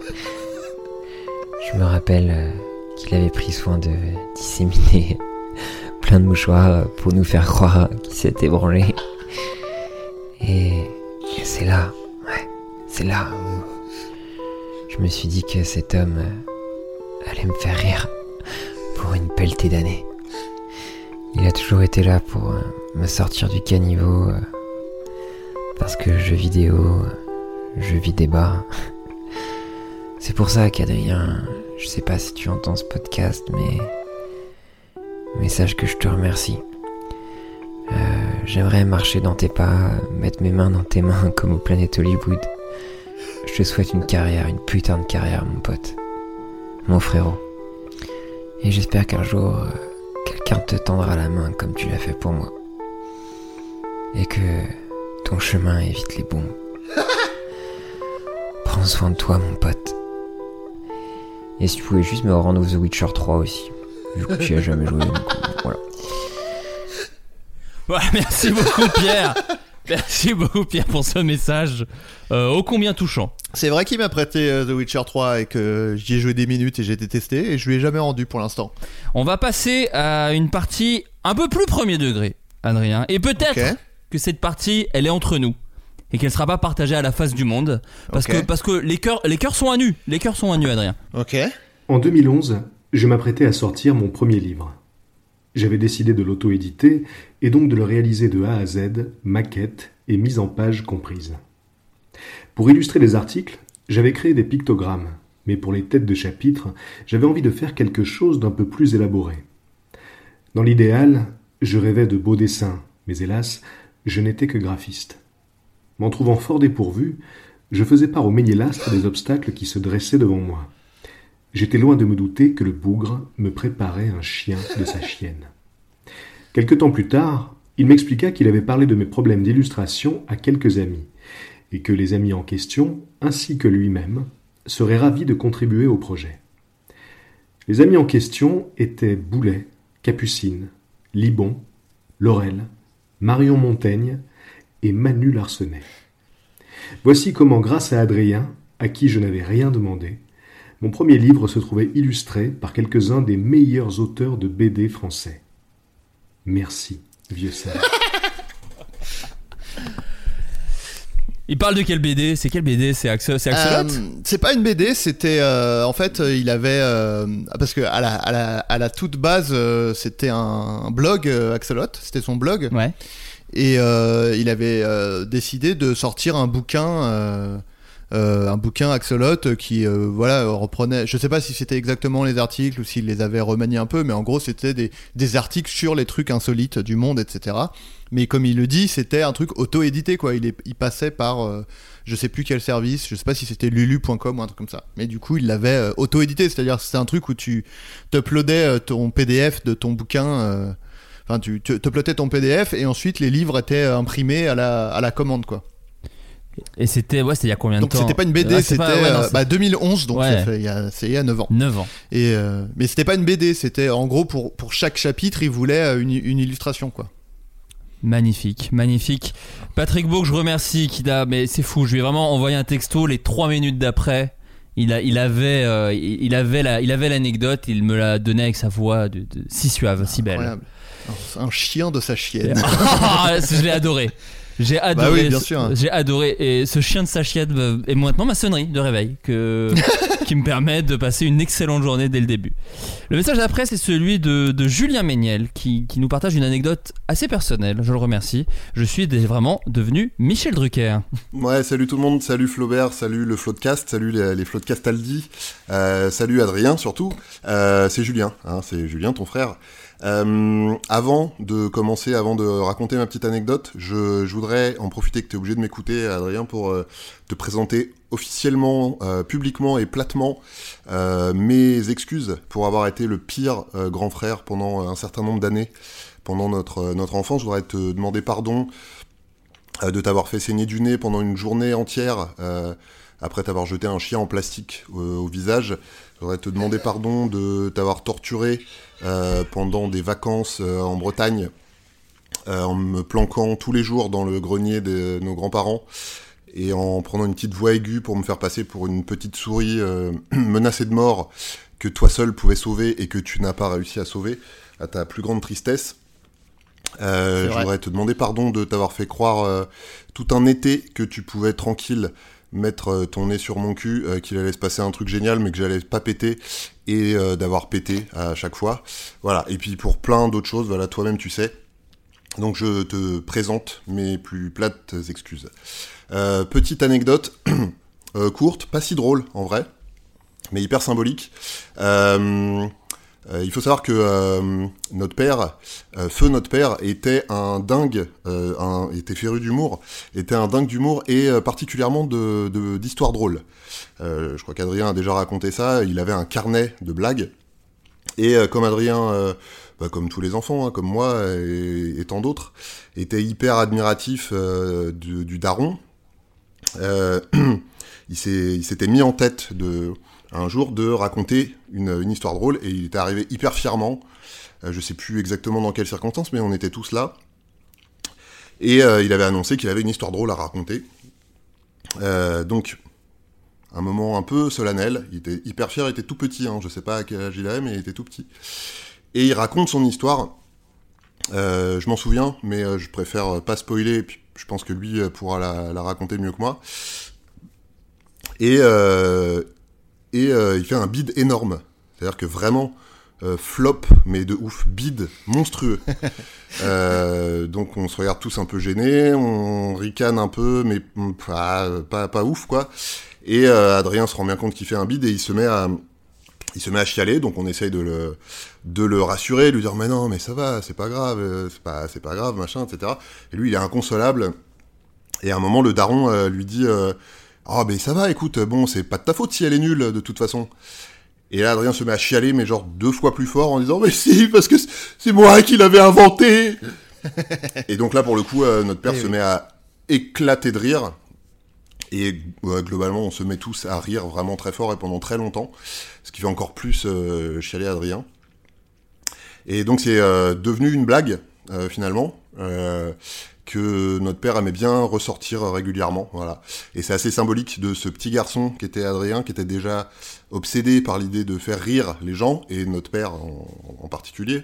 Je me rappelle qu'il avait pris soin de disséminer plein de mouchoirs pour nous faire croire qu'il s'était branlé. Et c'est là, ouais, c'est là où je me suis dit que cet homme allait me faire rire pour une pelletée d'années. Il a toujours été là pour euh, me sortir du caniveau euh, parce que jeux vidéo, euh, jeux vis des bars. C'est pour ça qu'Adrien, je sais pas si tu entends ce podcast, mais mais sache que je te remercie. Euh, j'aimerais marcher dans tes pas, mettre mes mains dans tes mains comme au Planète Hollywood. Je te souhaite une carrière, une putain de carrière, mon pote, mon frérot. Et j'espère qu'un jour, euh, quelqu'un te tendra la main comme tu l'as fait pour moi. Et que ton chemin évite les bombes. Prends soin de toi, mon pote. Et si tu pouvais juste me rendre The Witcher trois aussi. Vu que tu as jamais joué, donc voilà. Voilà, merci beaucoup Pierre. Merci beaucoup Pierre pour ce message euh, ô combien touchant. C'est vrai qu'il m'a prêté euh, The Witcher trois et que j'y ai joué des minutes et j'ai été testé et je lui ai jamais rendu pour l'instant. On va passer à une partie un peu plus premier degré, Adrien. Et peut-être okay. que cette partie, elle est entre nous et qu'elle sera pas partagée à la face du monde parce okay. que parce que les cœurs les cœurs sont à nu, les cœurs sont à nu, Adrien. Ok. En deux mille onze, je m'apprêtais à sortir mon premier livre. J'avais décidé de l'auto-éditer et donc de le réaliser de A à Z, maquette et mise en page comprise. Pour illustrer les articles, j'avais créé des pictogrammes, mais pour les têtes de chapitre, j'avais envie de faire quelque chose d'un peu plus élaboré. Dans l'idéal, je rêvais de beaux dessins, mais hélas, je n'étais que graphiste. M'en trouvant fort dépourvu, je faisais part au méniélastre des obstacles qui se dressaient devant moi. j'étais loin de me douter que le bougre me préparait un chien de sa chienne. Quelque temps plus tard, il m'expliqua qu'il avait parlé de mes problèmes d'illustration à quelques amis, et que les amis en question, ainsi que lui-même, seraient ravis de contribuer au projet. Les amis en question étaient Boulet, Capucine, Libon, Laurel, Marion Montaigne et Manu Larsenet. Voici comment, grâce à Adrien, à qui je n'avais rien demandé, mon premier livre se trouvait illustré par quelques-uns des meilleurs auteurs de B D français. Merci, vieux sage. Il parle de quelle B D? C'est quelle B D? C'est Axel, c'est Axolot euh, C'est pas une B D, c'était euh, en fait il avait euh, parce que à la, à la, à la toute base euh, c'était un, un blog euh, Axolot, c'était son blog. Ouais. Et euh, il avait euh, décidé de sortir un bouquin euh, euh, un bouquin Axolot qui euh, voilà reprenait, je sais pas si c'était exactement les articles ou s'il les avait remaniés un peu, mais en gros c'était des, des articles sur les trucs insolites du monde, et cetera. Mais comme il le dit, c'était un truc auto-édité, quoi. Il, est, il passait par euh, je sais plus quel service, je sais pas si c'était lulu point com ou un truc comme ça. Mais du coup, il l'avait euh, auto-édité, c'est-à-dire que c'était un truc où tu t'uploadais euh, ton P D F de ton bouquin. Euh, Enfin, tu t'uploadais ton P D F et ensuite les livres étaient imprimés à la, à la commande, quoi. Et c'était, ouais, c'était il y a combien de donc temps? Donc c'était pas une B D, ah, c'était pas, ouais, non, euh, bah, deux mille onze, donc ouais. ça fait, il y a, c'est il y a neuf ans. neuf ans. Et, euh, mais c'était pas une B D, c'était en gros pour, pour chaque chapitre, il voulait une, une illustration, quoi. Magnifique, magnifique. Patrick Beau, que je remercie, qui a, mais c'est fou, je lui ai vraiment envoyé un texto les trois minutes d'après. Il, a, il, avait, euh, il, avait la, il avait l'anecdote, il me l'a donnée avec sa voix de, de, si suave, si belle. Incroyable. Un chien de sa chienne. Je l'ai adoré. J'ai adoré. Bah oui, bien sûr. J'ai adoré. Et ce chien de sa chienne est maintenant ma sonnerie de réveil que, qui me permet de passer une excellente journée dès le début. Le message d'après, c'est celui de, de Julien Méniel qui, qui nous partage une anecdote assez personnelle. Je le remercie. Je suis des, vraiment devenu Michel Drucker. Ouais, salut tout le monde. Salut Flaubert. Salut le Floodcast. Salut les, les Floodcast Aldi. Euh, salut Adrien surtout. Euh, c'est Julien. Hein, c'est Julien, ton frère. Euh, avant de commencer, avant de raconter ma petite anecdote, je, je voudrais en profiter que tu es obligé de m'écouter, Adrien, pour euh, te présenter officiellement, euh, publiquement et platement euh, mes excuses pour avoir été le pire euh, grand frère pendant un certain nombre d'années, pendant notre, euh, notre enfance. Je voudrais te demander pardon euh, de t'avoir fait saigner du nez pendant une journée entière, euh, après t'avoir jeté un chien en plastique euh, au visage. Je voudrais te demander pardon de t'avoir torturé euh, pendant des vacances euh, en Bretagne, euh, en me planquant tous les jours dans le grenier de nos grands-parents et en prenant une petite voix aiguë pour me faire passer pour une petite souris euh, menacée de mort que toi seul pouvais sauver et que tu n'as pas réussi à sauver, à ta plus grande tristesse. Euh, je voudrais te demander pardon de t'avoir fait croire euh, tout un été que tu pouvais tranquille mettre ton nez sur mon cul, euh, qu'il allait se passer un truc génial mais que j'allais pas péter et euh, d'avoir pété à chaque fois. Voilà, et puis pour plein d'autres choses, voilà, toi-même tu sais. Donc je te présente mes plus plates excuses. Euh, petite anecdote euh, courte, pas si drôle en vrai, mais hyper symbolique. Euh, Euh, il faut savoir que euh, notre père, euh, feu notre père, était un dingue, euh, un, était féru d'humour, était un dingue d'humour et euh, particulièrement de, de, d'histoires drôles. Euh, je crois qu'Adrien a déjà raconté ça, il avait un carnet de blagues, et euh, comme Adrien, euh, bah, comme tous les enfants, hein, comme moi et, et tant d'autres, était hyper admiratif euh, du, du daron, euh, il, s'est, il s'était mis en tête de... un jour de raconter une, une histoire drôle, et il était arrivé hyper fièrement, euh, je sais plus exactement dans quelles circonstances, mais on était tous là, et euh, il avait annoncé qu'il avait une histoire drôle à raconter, euh, donc un moment un peu solennel, il était hyper fier, il était tout petit, hein, je sais pas à quel âge il avait, mais il était tout petit, et il raconte son histoire, euh, je m'en souviens, mais euh, je préfère pas spoiler, et puis je pense que lui pourra la, la raconter mieux que moi, et... Euh, Et euh, il fait un bide énorme. C'est-à-dire que vraiment, euh, flop, mais de ouf, bide monstrueux. euh, donc on se regarde tous un peu gênés, on ricane un peu, mais pas, pas, pas ouf, quoi. Et euh, Adrien se rend bien compte qu'il fait un bide et il se met à, il se met à chialer, donc on essaye de le, de le rassurer, lui dire « Mais non, mais ça va, c'est pas grave, c'est pas, c'est pas grave, machin, et cetera » Et lui, il est inconsolable. Et à un moment, le daron euh, lui dit... Euh, « Ah, oh, ben ça va, écoute, bon, c'est pas de ta faute si elle est nulle, de toute façon. » Et là, Adrien se met à chialer, mais genre deux fois plus fort, en disant « Mais si, parce que c'est moi qui l'avais inventé !» Et donc là, pour le coup, euh, notre père Et se oui. met à éclater de rire. Et ouais, globalement, on se met tous à rire vraiment très fort et pendant très longtemps. Ce qui fait encore plus euh, chialer Adrien. Et donc, c'est euh, devenu une blague, euh, finalement. Euh, que notre père aimait bien ressortir régulièrement, voilà. Et c'est assez symbolique de ce petit garçon qui était Adrien, qui était déjà obsédé par l'idée de faire rire les gens, et notre père en, en particulier,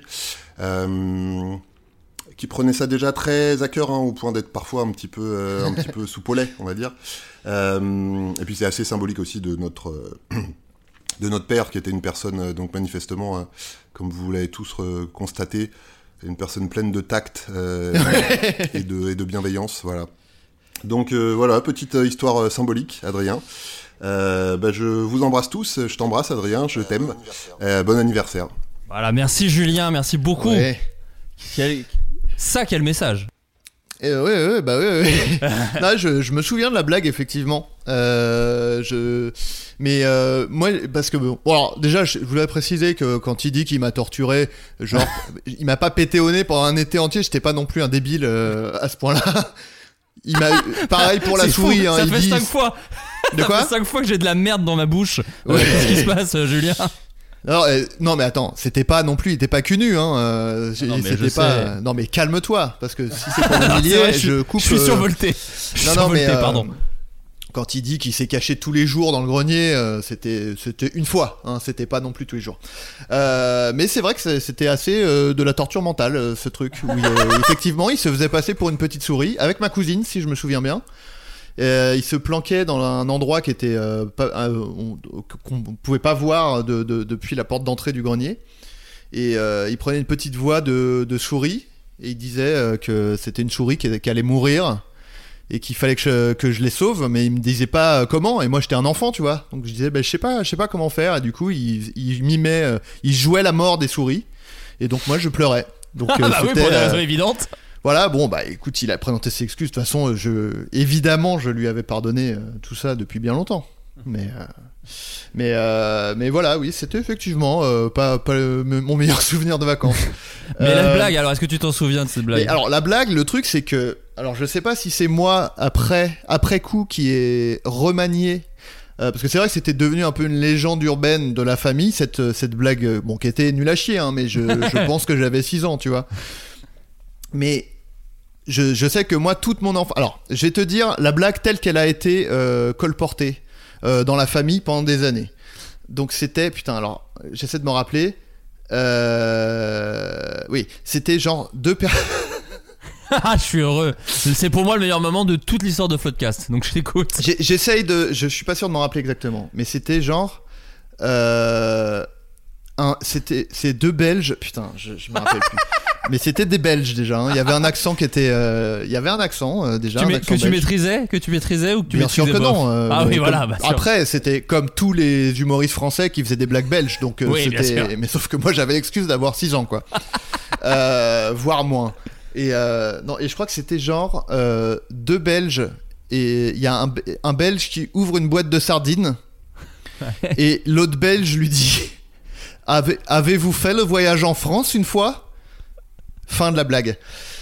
euh, qui prenait ça déjà très à cœur, hein, au point d'être parfois un petit peu, euh, un petit peu sous polais, on va dire. Euh, et puis c'est assez symbolique aussi de notre... Euh, de notre père, qui était une personne, euh, donc manifestement, euh, comme vous l'avez tous euh, constaté, une personne pleine de tact euh, et, de, et de bienveillance, voilà. Donc euh, voilà, petite euh, histoire euh, symbolique, Adrien. Euh, bah, je vous embrasse tous, je t'embrasse Adrien, je t'aime. Bon anniversaire. Euh, bon anniversaire. Voilà, merci Julien, merci beaucoup. Ouais. Quel... Ça, quel message. Et ouais, ouais, bah ouais, ouais. Non, je, je me souviens de la blague, effectivement. Euh, je... Mais euh, moi, parce que bon, bon, alors déjà, je voulais préciser que quand il dit qu'il m'a torturé, genre, il m'a pas pété au nez pendant un été entier. J'étais pas non plus un débile euh, à ce point-là. Il m'a, pareil pour la C'est souris. fou, Hein, ça il fait dit... cinq fois. De quoi ? Ça fait cinq fois que j'ai de la merde dans ma bouche. Ouais. Qu'est-ce qui se passe, euh, Julien ? Alors, euh, non mais attends, c'était pas non plus, il était pas cul nu, hein. Euh, non, mais c'était je pas. sais. Euh, non mais calme-toi, parce que si c'est pour C'est m'humilier, vrai, je je, suis- coupe. je suis euh, survolté. Je suis Non non mais survolté, euh, pardon. quand il dit qu'il s'est caché tous les jours dans le grenier, euh, c'était c'était une fois, hein, c'était pas non plus tous les jours. Euh, mais c'est vrai que c'est- c'était assez euh, de la torture mentale, euh, ce truc où il, euh, effectivement il se faisait passer pour une petite souris avec ma cousine, si je me souviens bien. Euh, il se planquait dans un endroit qui était euh, pas, euh, on- qu'on pouvait pas voir de, de- depuis la porte d'entrée du grenier, et euh, il prenait une petite voix de, de souris et il disait euh, que c'était une souris qui, qui allait mourir et qu'il fallait que je, que je les sauve, mais il me disait pas euh, comment, et moi j'étais un enfant, tu vois, donc je disais bah, je sais pas je sais pas comment faire, et du coup il, il mimait euh, il jouait la mort des souris, et donc moi je pleurais, donc Ah euh, bah oui, c'était, pour des euh, raisons évidentes. voilà, bon bah écoute, il a présenté ses excuses. De toute façon, je évidemment, je lui avais pardonné euh, tout ça depuis bien longtemps. Mais euh, mais euh, mais voilà, oui, c'était effectivement euh, pas pas le- mon meilleur souvenir de vacances. Mais la Euh, blague, alors est-ce que tu t'en souviens de cette blague ? mais alors la blague, le truc c'est que, alors je sais pas si c'est moi après après coup qui est remanié. Euh, parce que c'est vrai que c'était devenu un peu une légende urbaine de la famille, cette, cette blague, euh, bon, qui était nulle à chier, hein, mais je, je pense que j'avais six ans, tu vois. Mais je, je sais que moi, toute mon enfance... Alors, je vais te dire la blague telle qu'elle a été euh, colportée euh, dans la famille pendant des années. Donc c'était... Putain, alors, j'essaie de me rappeler. Euh... Oui, c'était genre deux personnes... Ah, je suis heureux. C'est pour moi le meilleur moment de toute l'histoire de Floodcast. Donc je t'écoute. J'ai- J'essaye de... Je suis pas sûr de m'en rappeler exactement. Mais c'était genre... Euh... Un... C'était... C'est deux Belges... Putain, je, je me rappelle plus. Mais c'était des Belges déjà. Hein. Il y avait un accent qui était... euh, Il y avait un accent euh, déjà. Tu un mets- accent que tu belge. maîtrisais, que tu maîtrisais ou que tu Bien sûr maîtrisais que bof non. euh, Ah oui, comme- voilà. Bah, sûr. Après, c'était comme tous les humoristes français qui faisaient des blagues belges. Donc, euh, Oui, bien c'était. sûr. Mais sauf que moi, j'avais l'excuse d'avoir six ans, quoi. euh, voire moins. Et, euh, non, et je crois que c'était genre euh, deux Belges. Et il y a un, un Belge qui ouvre une boîte de sardines. Et l'autre Belge lui dit Avez, Avez-vous fait le voyage en France une fois ? Fin de la blague.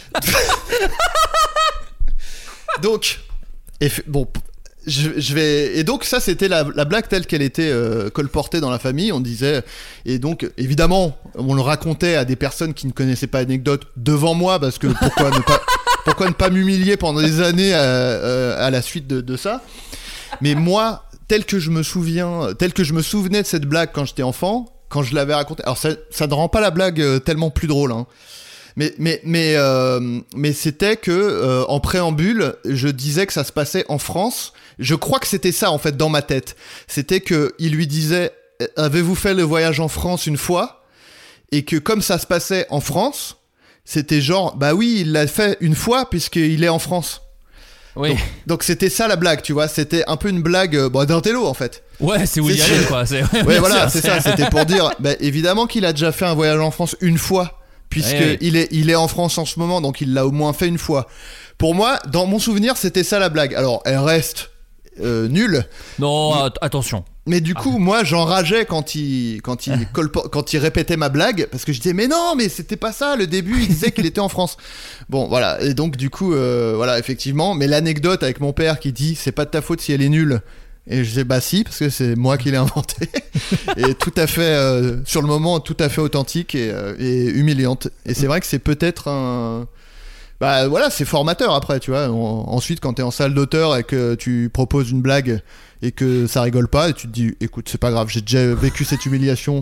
Donc, et f- bon, je, je vais. Et donc, ça, c'était la, la blague telle qu'elle était euh, colportée dans la famille. On disait. Et donc, évidemment, on le racontait à des personnes qui ne connaissaient pas l'anecdote devant moi, parce que pourquoi ne pas, pourquoi ne pas m'humilier pendant des années à, à- à la suite de, de ça. Mais moi, tel que je me souviens, tel que je me souvenais de cette blague quand j'étais enfant, quand je l'avais racontée. Alors, ça, ça ne rend pas la blague euh, tellement plus drôle, hein. Mais mais mais euh, mais c'était que euh, en préambule, je disais que ça se passait en France. Je crois que c'était ça en fait dans ma tête. C'était que il lui disait avez-vous fait le voyage en France une fois, et que comme ça se passait en France, c'était genre bah oui, il l'a fait une fois puisqu'il est en France. Oui. Donc, donc c'était ça la blague, tu vois, c'était un peu une blague euh, bon, d'un télo en fait. Ouais, c'est Woody C'est- Allen, quoi. C'est- Ouais, bien voilà, sûr, c'est c'est- ça, c'était pour dire bah, évidemment qu'il a déjà fait un voyage en France une fois. Puisque Ouais, ouais. il est, il est en France en ce moment, donc il l'a au moins fait une fois. Pour moi, dans mon souvenir, c'était ça la blague. Alors, elle reste euh, nul. Non, att- attention. Mais du coup, moi, j'enrageais quand il, quand il, colpo- quand il répétait ma blague, parce que je disais, mais non, mais c'était pas ça. Le début, il disait qu'il était en France. Bon, voilà. Et donc, du coup, euh, voilà, effectivement. Mais l'anecdote avec mon père qui dit, c'est pas de ta faute si elle est nulle. Et je disais, bah si, parce que c'est moi qui l'ai inventé. Et tout à fait, euh, sur le moment, tout à fait authentique et, euh, et humiliante. Et c'est vrai que c'est peut-être un. Bah voilà, c'est formateur après, tu vois. En- ensuite, quand t'es en salle d'auteur et que tu proposes une blague et que ça rigole pas, et tu te dis, écoute, c'est pas grave, j'ai déjà vécu cette humiliation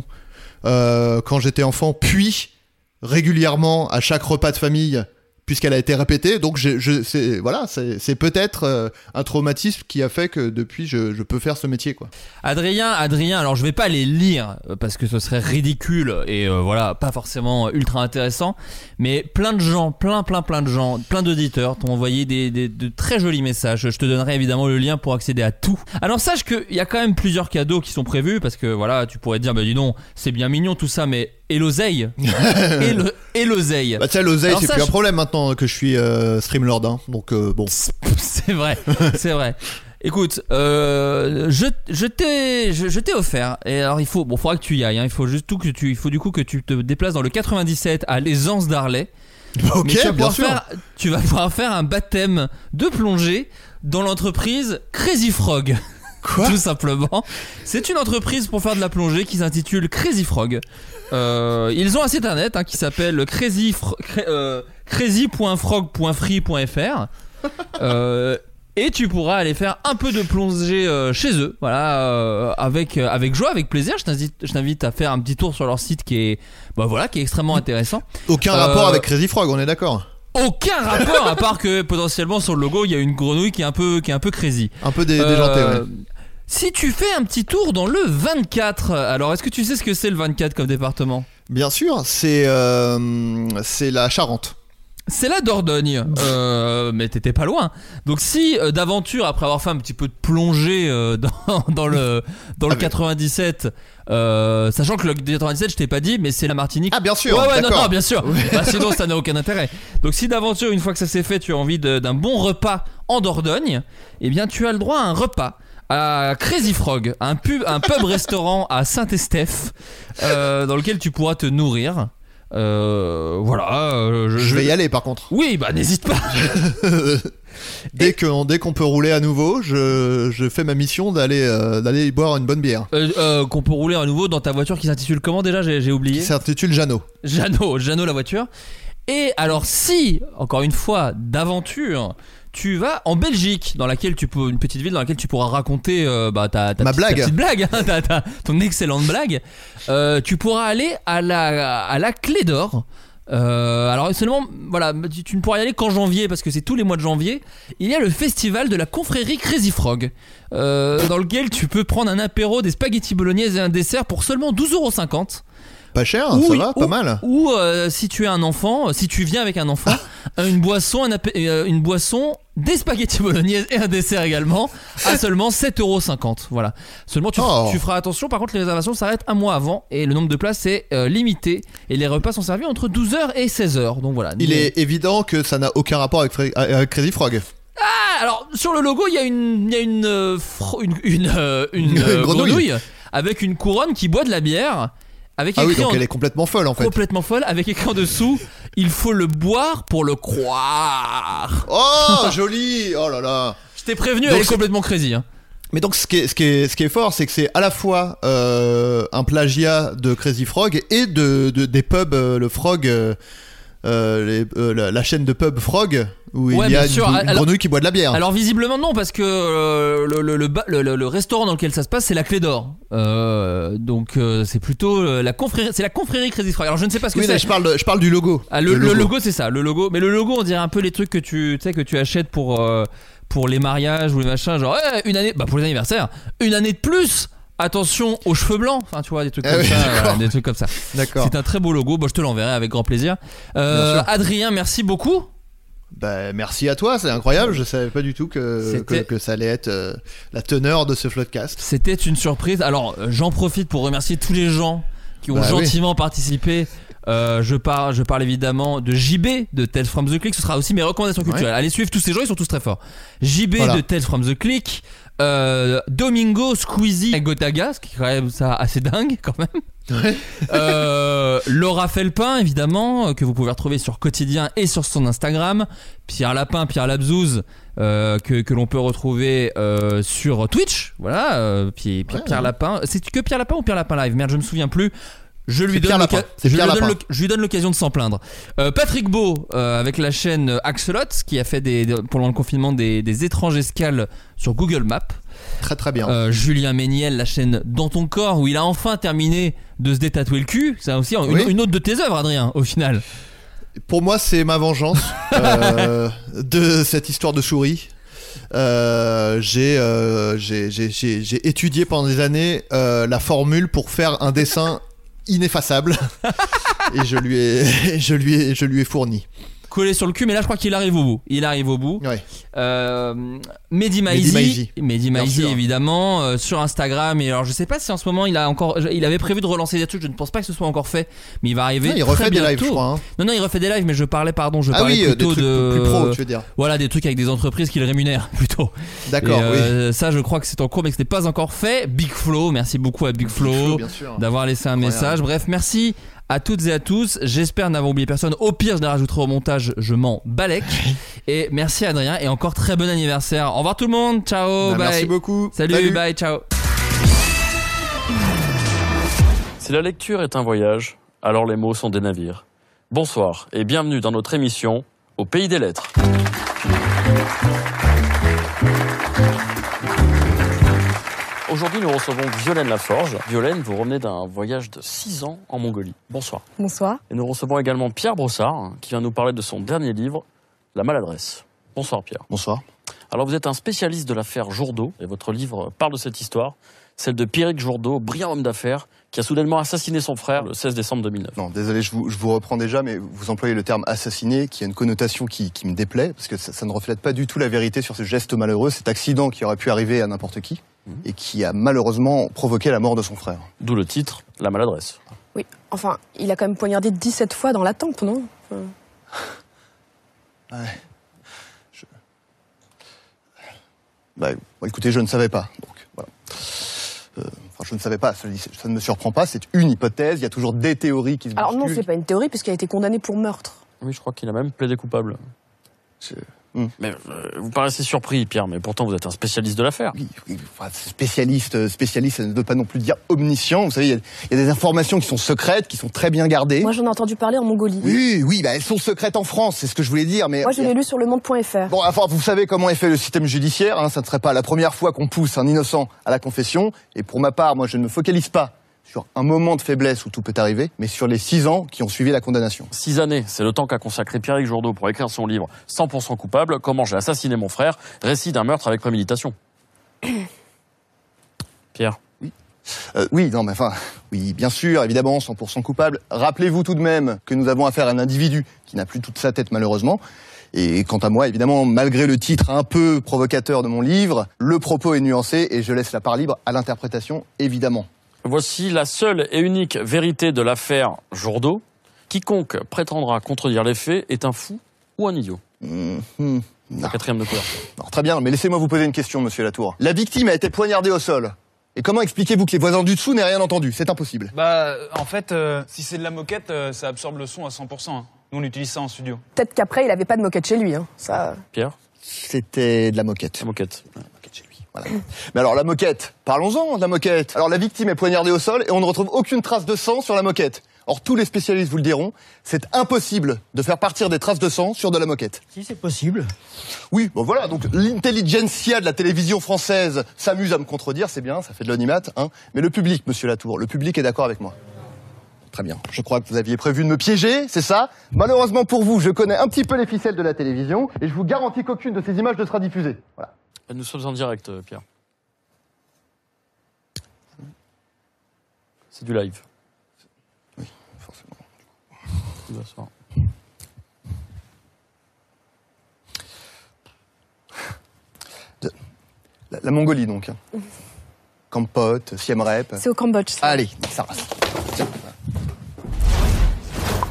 euh, quand j'étais enfant, puis régulièrement à chaque repas de famille, puisqu'elle a été répétée. Donc je, je, c'est, voilà, c'est, c'est peut-être euh, un traumatisme qui a fait que depuis, je, je peux faire ce métier, quoi. Adrien, Adrien, alors je vais pas les lire euh, parce que ce serait ridicule et euh, voilà, pas forcément ultra intéressant, mais plein de gens, plein plein plein de gens, plein d'auditeurs t'ont envoyé des, des de très jolis messages. Je te donnerai évidemment le lien pour accéder à tout. Alors sache qu'il y a quand même plusieurs cadeaux qui sont prévus parce que voilà, tu pourrais te dire bah dis donc, c'est bien mignon tout ça, mais et l'oseille et, le, et l'oseille. Bah tiens, l'oseille, Alors, c'est sache- plus un problème maintenant que je suis euh, Streamlord, hein. Donc euh, bon. C'est vrai, c'est vrai. Écoute, euh, je, je t'ai, je, je t'ai offert. Et alors il faut, bon, faudra que tu y ailles. Hein, il faut juste tout que tu, il faut du coup que tu te déplaces dans le quatre-vingt-dix-sept à l'Aisance d'Arlay. Ok, Mais tu vas bien pouvoir sûr. faire, tu vas pouvoir faire un baptême de plongée dans l'entreprise Crazy Frog. Quoi ? Tout simplement. C'est une entreprise pour faire de la plongée qui s'intitule Crazy Frog. Euh, ils ont un site internet hein, qui s'appelle crazy fro- cra- euh, crazy point frog point free point f r. Euh, et tu pourras aller faire un peu de plongée euh, chez eux, voilà, euh, avec euh, avec joie, avec plaisir. Je t'invite, je t'invite à faire un petit tour sur leur site qui est, bah voilà, qui est extrêmement intéressant. Aucun Euh, rapport avec Crazy Frog, on est d'accord. Aucun rapport à part que potentiellement sur le logo il y a une grenouille qui est un peu qui est un peu crazy. Un peu dé- déjantée, ouais. Si tu fais un petit tour dans le vingt-quatre, alors est-ce que tu sais ce que c'est le vingt-quatre comme département ? Bien sûr, c'est euh, c'est la Charente. C'est la Dordogne, euh, mais t'étais pas loin. Donc si euh, d'aventure, après avoir fait un petit peu de plongée euh, dans, dans le dans le Ah, mais- quatre-vingt-dix-sept, euh, sachant que le quatre-vingt-dix-sept, je t'ai pas dit, mais c'est la Martinique. Ah bien sûr, Ouais ouais non d'accord. non bien sûr. Bah, sinon ça n'a aucun intérêt. Donc si d'aventure, une fois que ça s'est fait, tu as envie de- d'un bon repas en Dordogne, eh bien tu as le droit à un repas à Crazy Frog, un pub, un pub restaurant à Saint-Estèphe, euh, dans lequel tu pourras te nourrir. Euh, voilà. euh, Je vais y aller par contre. Oui, bah n'hésite pas. Dès qu'on dès qu'on peut rouler à nouveau, je, je fais ma mission d'aller euh, d'aller boire une bonne bière. Euh, euh, qu'on peut rouler à nouveau dans ta voiture qui s'intitule comment déjà ? J'ai, j'ai oublié. Qui s'intitule Jeannot. Jeannot, Jeannot la voiture. Et alors si, encore une fois, d'aventure, tu vas en Belgique, dans laquelle tu peux, une petite ville dans laquelle tu pourras raconter euh, bah, ta, ta, Ma petite, ta blague. petite blague, hein, ta- ta- ton excellente blague. Euh, tu pourras aller à la, à la Clé d'Or. Euh, alors seulement, voilà, tu, tu ne pourras y aller qu'en janvier parce que c'est tous les mois de janvier. Il y a le festival de la confrérie Crazy Frog, euh, dans lequel tu peux prendre un apéro, des spaghettis bolognaise et un dessert pour seulement douze euros cinquante. Pas cher, Ou- ça va, ou- pas mal. Ou euh, si tu es un enfant, si tu viens avec un enfant, une boisson, un apé- euh, une boisson, des spaghettis bolognaise et un dessert également à seulement sept euros cinquante. Voilà. Seulement tu, Oh. tu feras attention. Par contre, les réservations s'arrêtent un mois avant et le nombre de places est euh, limité et les repas sont servis entre douze heures et seize heures. Donc voilà. Il est évident que ça n'a aucun rapport avec, Fra- avec Crazy Frog. Ah, alors sur le logo, il y a une, il y a une, euh, fro- une, une, euh, une, euh, Une grenouille. grenouille avec une couronne qui boit de la bière. Avec Ah oui, écrit donc en- elle est complètement folle en fait. complètement folle, avec écrit en dessous, il faut le boire pour le croire. Oh, joli. Oh là là. Je t'ai prévenu, Donc elle est c'est- complètement crazy. Hein. Mais donc ce qui est, ce qui est, ce qui est fort, c'est que c'est à la fois euh, un plagiat de Crazy Frog et de, de- des pubs, euh, le Frog, euh, euh, les- euh, la, la chaîne de pub Frog, où Ouais, il y a bien une, sûr. une Alors- grenouille qui boit de la bière. Alors visiblement non, parce que euh, le, le, le, ba- le- le- le restaurant dans lequel ça se passe, c'est la Clé d'Or. Euh, donc euh, c'est plutôt euh, la confrérie, c'est la confrérie Crazy Frog. Alors je ne sais pas ce que Oui, c'est. mais je parle, de- je parle du logo. Ah, le, le logo, c'est ça, le logo. Mais le logo, on dirait un peu les trucs que tu, tu sais, que tu achètes pour euh, pour les mariages ou les machins, genre eh, une année, bah pour les anniversaires, une année de plus. Attention aux cheveux blancs, enfin tu vois des trucs Ah comme oui, ça, d'accord. voilà, des trucs comme ça. D'accord. C'est un très beau logo. Bon, je te l'enverrai avec grand plaisir. Euh, Bien sûr. Adrien, merci beaucoup. Bah, merci à toi, c'est incroyable. Je savais pas du tout que, que, C'était- que ça allait être euh, la teneur de ce Floodcast. C'était une surprise. Alors, euh, j'en profite pour remercier tous les gens qui ont Bah oui. gentiment participé Euh, je parle, je parle évidemment de J B de Tales from the Click. Ce sera aussi mes recommandations culturelles. Ouais. Allez suivre tous ces gens, ils sont tous très forts. J B voilà. de Tales from the Click. Euh, Domingo, Squeezie et Gotaga, ce qui est quand même ça assez dingue quand même. Ouais. euh, Laura Felpin évidemment, que vous pouvez retrouver sur Quotidien et sur son Instagram. Pierre Lapin, Pierre Labzouz, euh, que, que l'on peut retrouver euh, sur Twitch. Voilà, euh, Pierre, Pierre, ouais, Pierre ouais. Lapin. C'est que Pierre Lapin ou Pierre Lapin Live? Merde, je me souviens plus. Je lui, donne je, lui donne le, je lui donne l'occasion de s'en plaindre. Euh, Patrick Beau euh, avec la chaîne Axolot qui a fait des, pendant le confinement des, des étranges escales sur Google Maps. Très très bien. Euh, Julien Méniel, la chaîne Dans ton corps où il a enfin terminé de se détatouer le cul. C'est aussi une, oui. une autre de tes œuvres, Adrien, au final. Pour moi, c'est ma vengeance euh, de cette histoire de souris. Euh, j'ai, euh, j'ai, j'ai, j'ai, j'ai étudié pendant des années euh, la formule pour faire un dessin ineffaçable et je lui ai, je lui ai, je lui ai fourni. Collé sur le cul, mais là je crois qu'il arrive au bout. Il arrive au bout. Ouais. Euh, Mehdi Maizi, Mehdi Maizi évidemment euh, sur Instagram. Et alors je sais pas si en ce moment il a encore, il avait prévu de relancer des trucs. Je ne pense pas que ce soit encore fait, mais il va arriver. Non, il refait des lives, je crois. Hein. Non non, il refait des lives, mais je parlais pardon, je ah parlais oui, plutôt des trucs de plus pro, tu veux dire. Voilà, des trucs avec des entreprises qui le rémunèrent plutôt. D'accord. Et, euh, oui. Ça, je crois que c'est en cours, mais que ce n'est pas encore fait. Big Flo, merci beaucoup à Big, Big Flo, Flo d'avoir laissé un Incroyable. message. Bref, merci à toutes et à tous. J'espère n'avoir oublié personne. Au pire, je les rajouterai au montage. Je m'en balèque. Et merci Adrien. Et encore très bon anniversaire. Au revoir tout le monde. Ciao. Bah, bye. Merci beaucoup. Salut, Salut. Bye. Ciao. Si la lecture est un voyage, alors les mots sont des navires. Bonsoir et bienvenue dans notre émission Au Pays des Lettres. Aujourd'hui, nous recevons Violaine Laforge. Violaine, vous revenez d'un voyage de six ans en Mongolie. Bonsoir. Bonsoir. Et nous recevons également Pierre Brossard, qui vient nous parler de son dernier livre, La Maladresse. Bonsoir Pierre. Bonsoir. Alors vous êtes un spécialiste de l'affaire Jourdaud, et votre livre parle de cette histoire, celle de Pierrick Jourdaud, brillant homme d'affaires, qui a soudainement assassiné son frère le seize décembre deux mille neuf. Non, désolé, je vous, je vous reprends déjà, mais vous employez le terme assassiné, qui a une connotation qui, qui me déplaît, parce que ça, ça ne reflète pas du tout la vérité sur ce geste malheureux, cet accident qui aurait pu arriver à n'importe qui, mmh. et qui a malheureusement provoqué la mort de son frère. D'où le titre, La Maladresse. Oui, enfin, il a quand même poignardé dix-sept fois dans la tempe, non enfin... Ouais. Je... Bah, écoutez, je ne savais pas, donc voilà. Euh, enfin, je ne savais pas, ça, ça ne me surprend pas, c'est une hypothèse, il y a toujours des théories qui se Alors bousculent. non, c'est pas une théorie, puisqu'il a été condamné pour meurtre. Oui, je crois qu'il a même plaidé coupable. Je... Hum. Mais euh, vous paraissez surpris, Pierre, mais pourtant vous êtes un spécialiste de l'affaire. Oui, oui, enfin, spécialiste, spécialiste, ça ne veut pas non plus dire omniscient. Vous savez, il y, y a des informations qui sont secrètes, qui sont très bien gardées. Moi, j'en ai entendu parler en Mongolie. Oui, oui, bah, elles sont secrètes en France, c'est ce que je voulais dire. Mais moi, je l'ai lu sur le monde point F R. Bon, enfin, vous savez comment est fait le système judiciaire. Hein, ça ne serait pas la première fois qu'on pousse un innocent à la confession. Et pour ma part, moi, je ne me focalise pas sur un moment de faiblesse où tout peut arriver, mais sur les six ans qui ont suivi la condamnation. Six années, c'est le temps qu'a consacré Pierrick Jourdaud pour écrire son livre cent pour cent coupable, Comment j'ai assassiné mon frère, récit d'un meurtre avec préméditation. Pierre. Oui. Euh, oui, non, mais enfin, oui, bien sûr, évidemment, cent pour cent coupable. Rappelez-vous tout de même que nous avons affaire à un individu qui n'a plus toute sa tête, malheureusement. Et quant à moi, évidemment, malgré le titre un peu provocateur de mon livre, le propos est nuancé et je laisse la part libre à l'interprétation, évidemment. Voici la seule et unique vérité de l'affaire Jourdaud. Quiconque prétendra contredire les faits est un fou ou un idiot. Mmh, la quatrième de couverture. Alors, très bien, mais laissez-moi vous poser une question, monsieur Latour. La victime a été poignardée au sol. Et comment expliquez-vous que les voisins du dessous n'aient rien entendu? C'est impossible. Bah, en fait, euh, si c'est de la moquette, euh, ça absorbe le son à cent pour cent. Hein. Nous, on utilise ça en studio. Peut-être qu'après, il avait pas de moquette chez lui. Hein. Ça... Pierre? C'était de la moquette. La moquette. La moquette chez lui. Voilà. Mais alors la moquette, parlons-en de la moquette. Alors la victime est poignardée au sol et on ne retrouve aucune trace de sang sur la moquette. Or tous les spécialistes vous le diront, c'est impossible de faire partir des traces de sang sur de la moquette. Si, c'est possible. Oui, bon voilà, donc l'intelligentsia de la télévision française s'amuse à me contredire, c'est bien, ça fait de l'animat, hein. Mais le public, monsieur Latour, le public est d'accord avec moi. Très bien. Je crois que vous aviez prévu de me piéger, c'est ça? Malheureusement pour vous, je connais un petit peu les ficelles de la télévision et je vous garantis qu'aucune de ces images ne sera diffusée. Voilà. Nous sommes en direct, Pierre. C'est du live. Oui, forcément. Bonsoir. De... La, la Mongolie, donc. Kampot, Siem Reap. C'est au Cambodge. Ça. Allez, ça rase.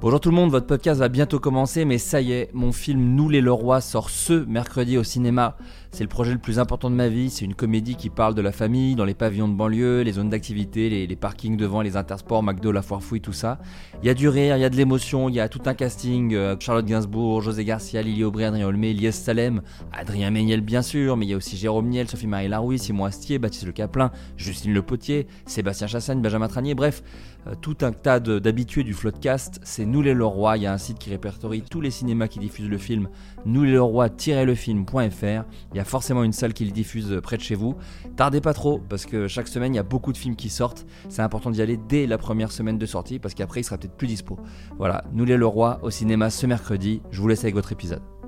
Bonjour tout le monde, votre podcast va bientôt commencer, mais ça y est, mon film Nous les Leroy sort ce mercredi au cinéma. C'est le projet le plus important de ma vie, c'est une comédie qui parle de la famille, dans les pavillons de banlieue, les zones d'activité, les, les parkings devant, les intersports, McDo, la foire fouille, tout ça. Il y a du rire, il y a de l'émotion, il y a tout un casting, euh, Charlotte Gainsbourg, José Garcia, Lily Aubry, Adrien Olmé, Lies Salem, Adrien Méniel bien sûr, mais il y a aussi Jérôme Niel, Sophie-Marie Larouille, Simon Astier, Baptiste Le Caplin, Justine Le Potier, Sébastien Chassagne, Benjamin Tranier, bref, euh, tout un tas de, d'habitués du Floodcast. C'est Nous les Leroy, il y a un site qui répertorie tous les cinémas qui diffusent le film, nous les leroy tiret le film point f r. Il y a forcément une salle qui le diffuse près de chez vous. Tardez pas trop, parce que chaque semaine il y a beaucoup de films qui sortent. C'est important d'y aller dès la première semaine de sortie, parce qu'après il sera peut-être plus dispo. Voilà, Nous les Leroy au cinéma ce mercredi. Je vous laisse avec votre épisode.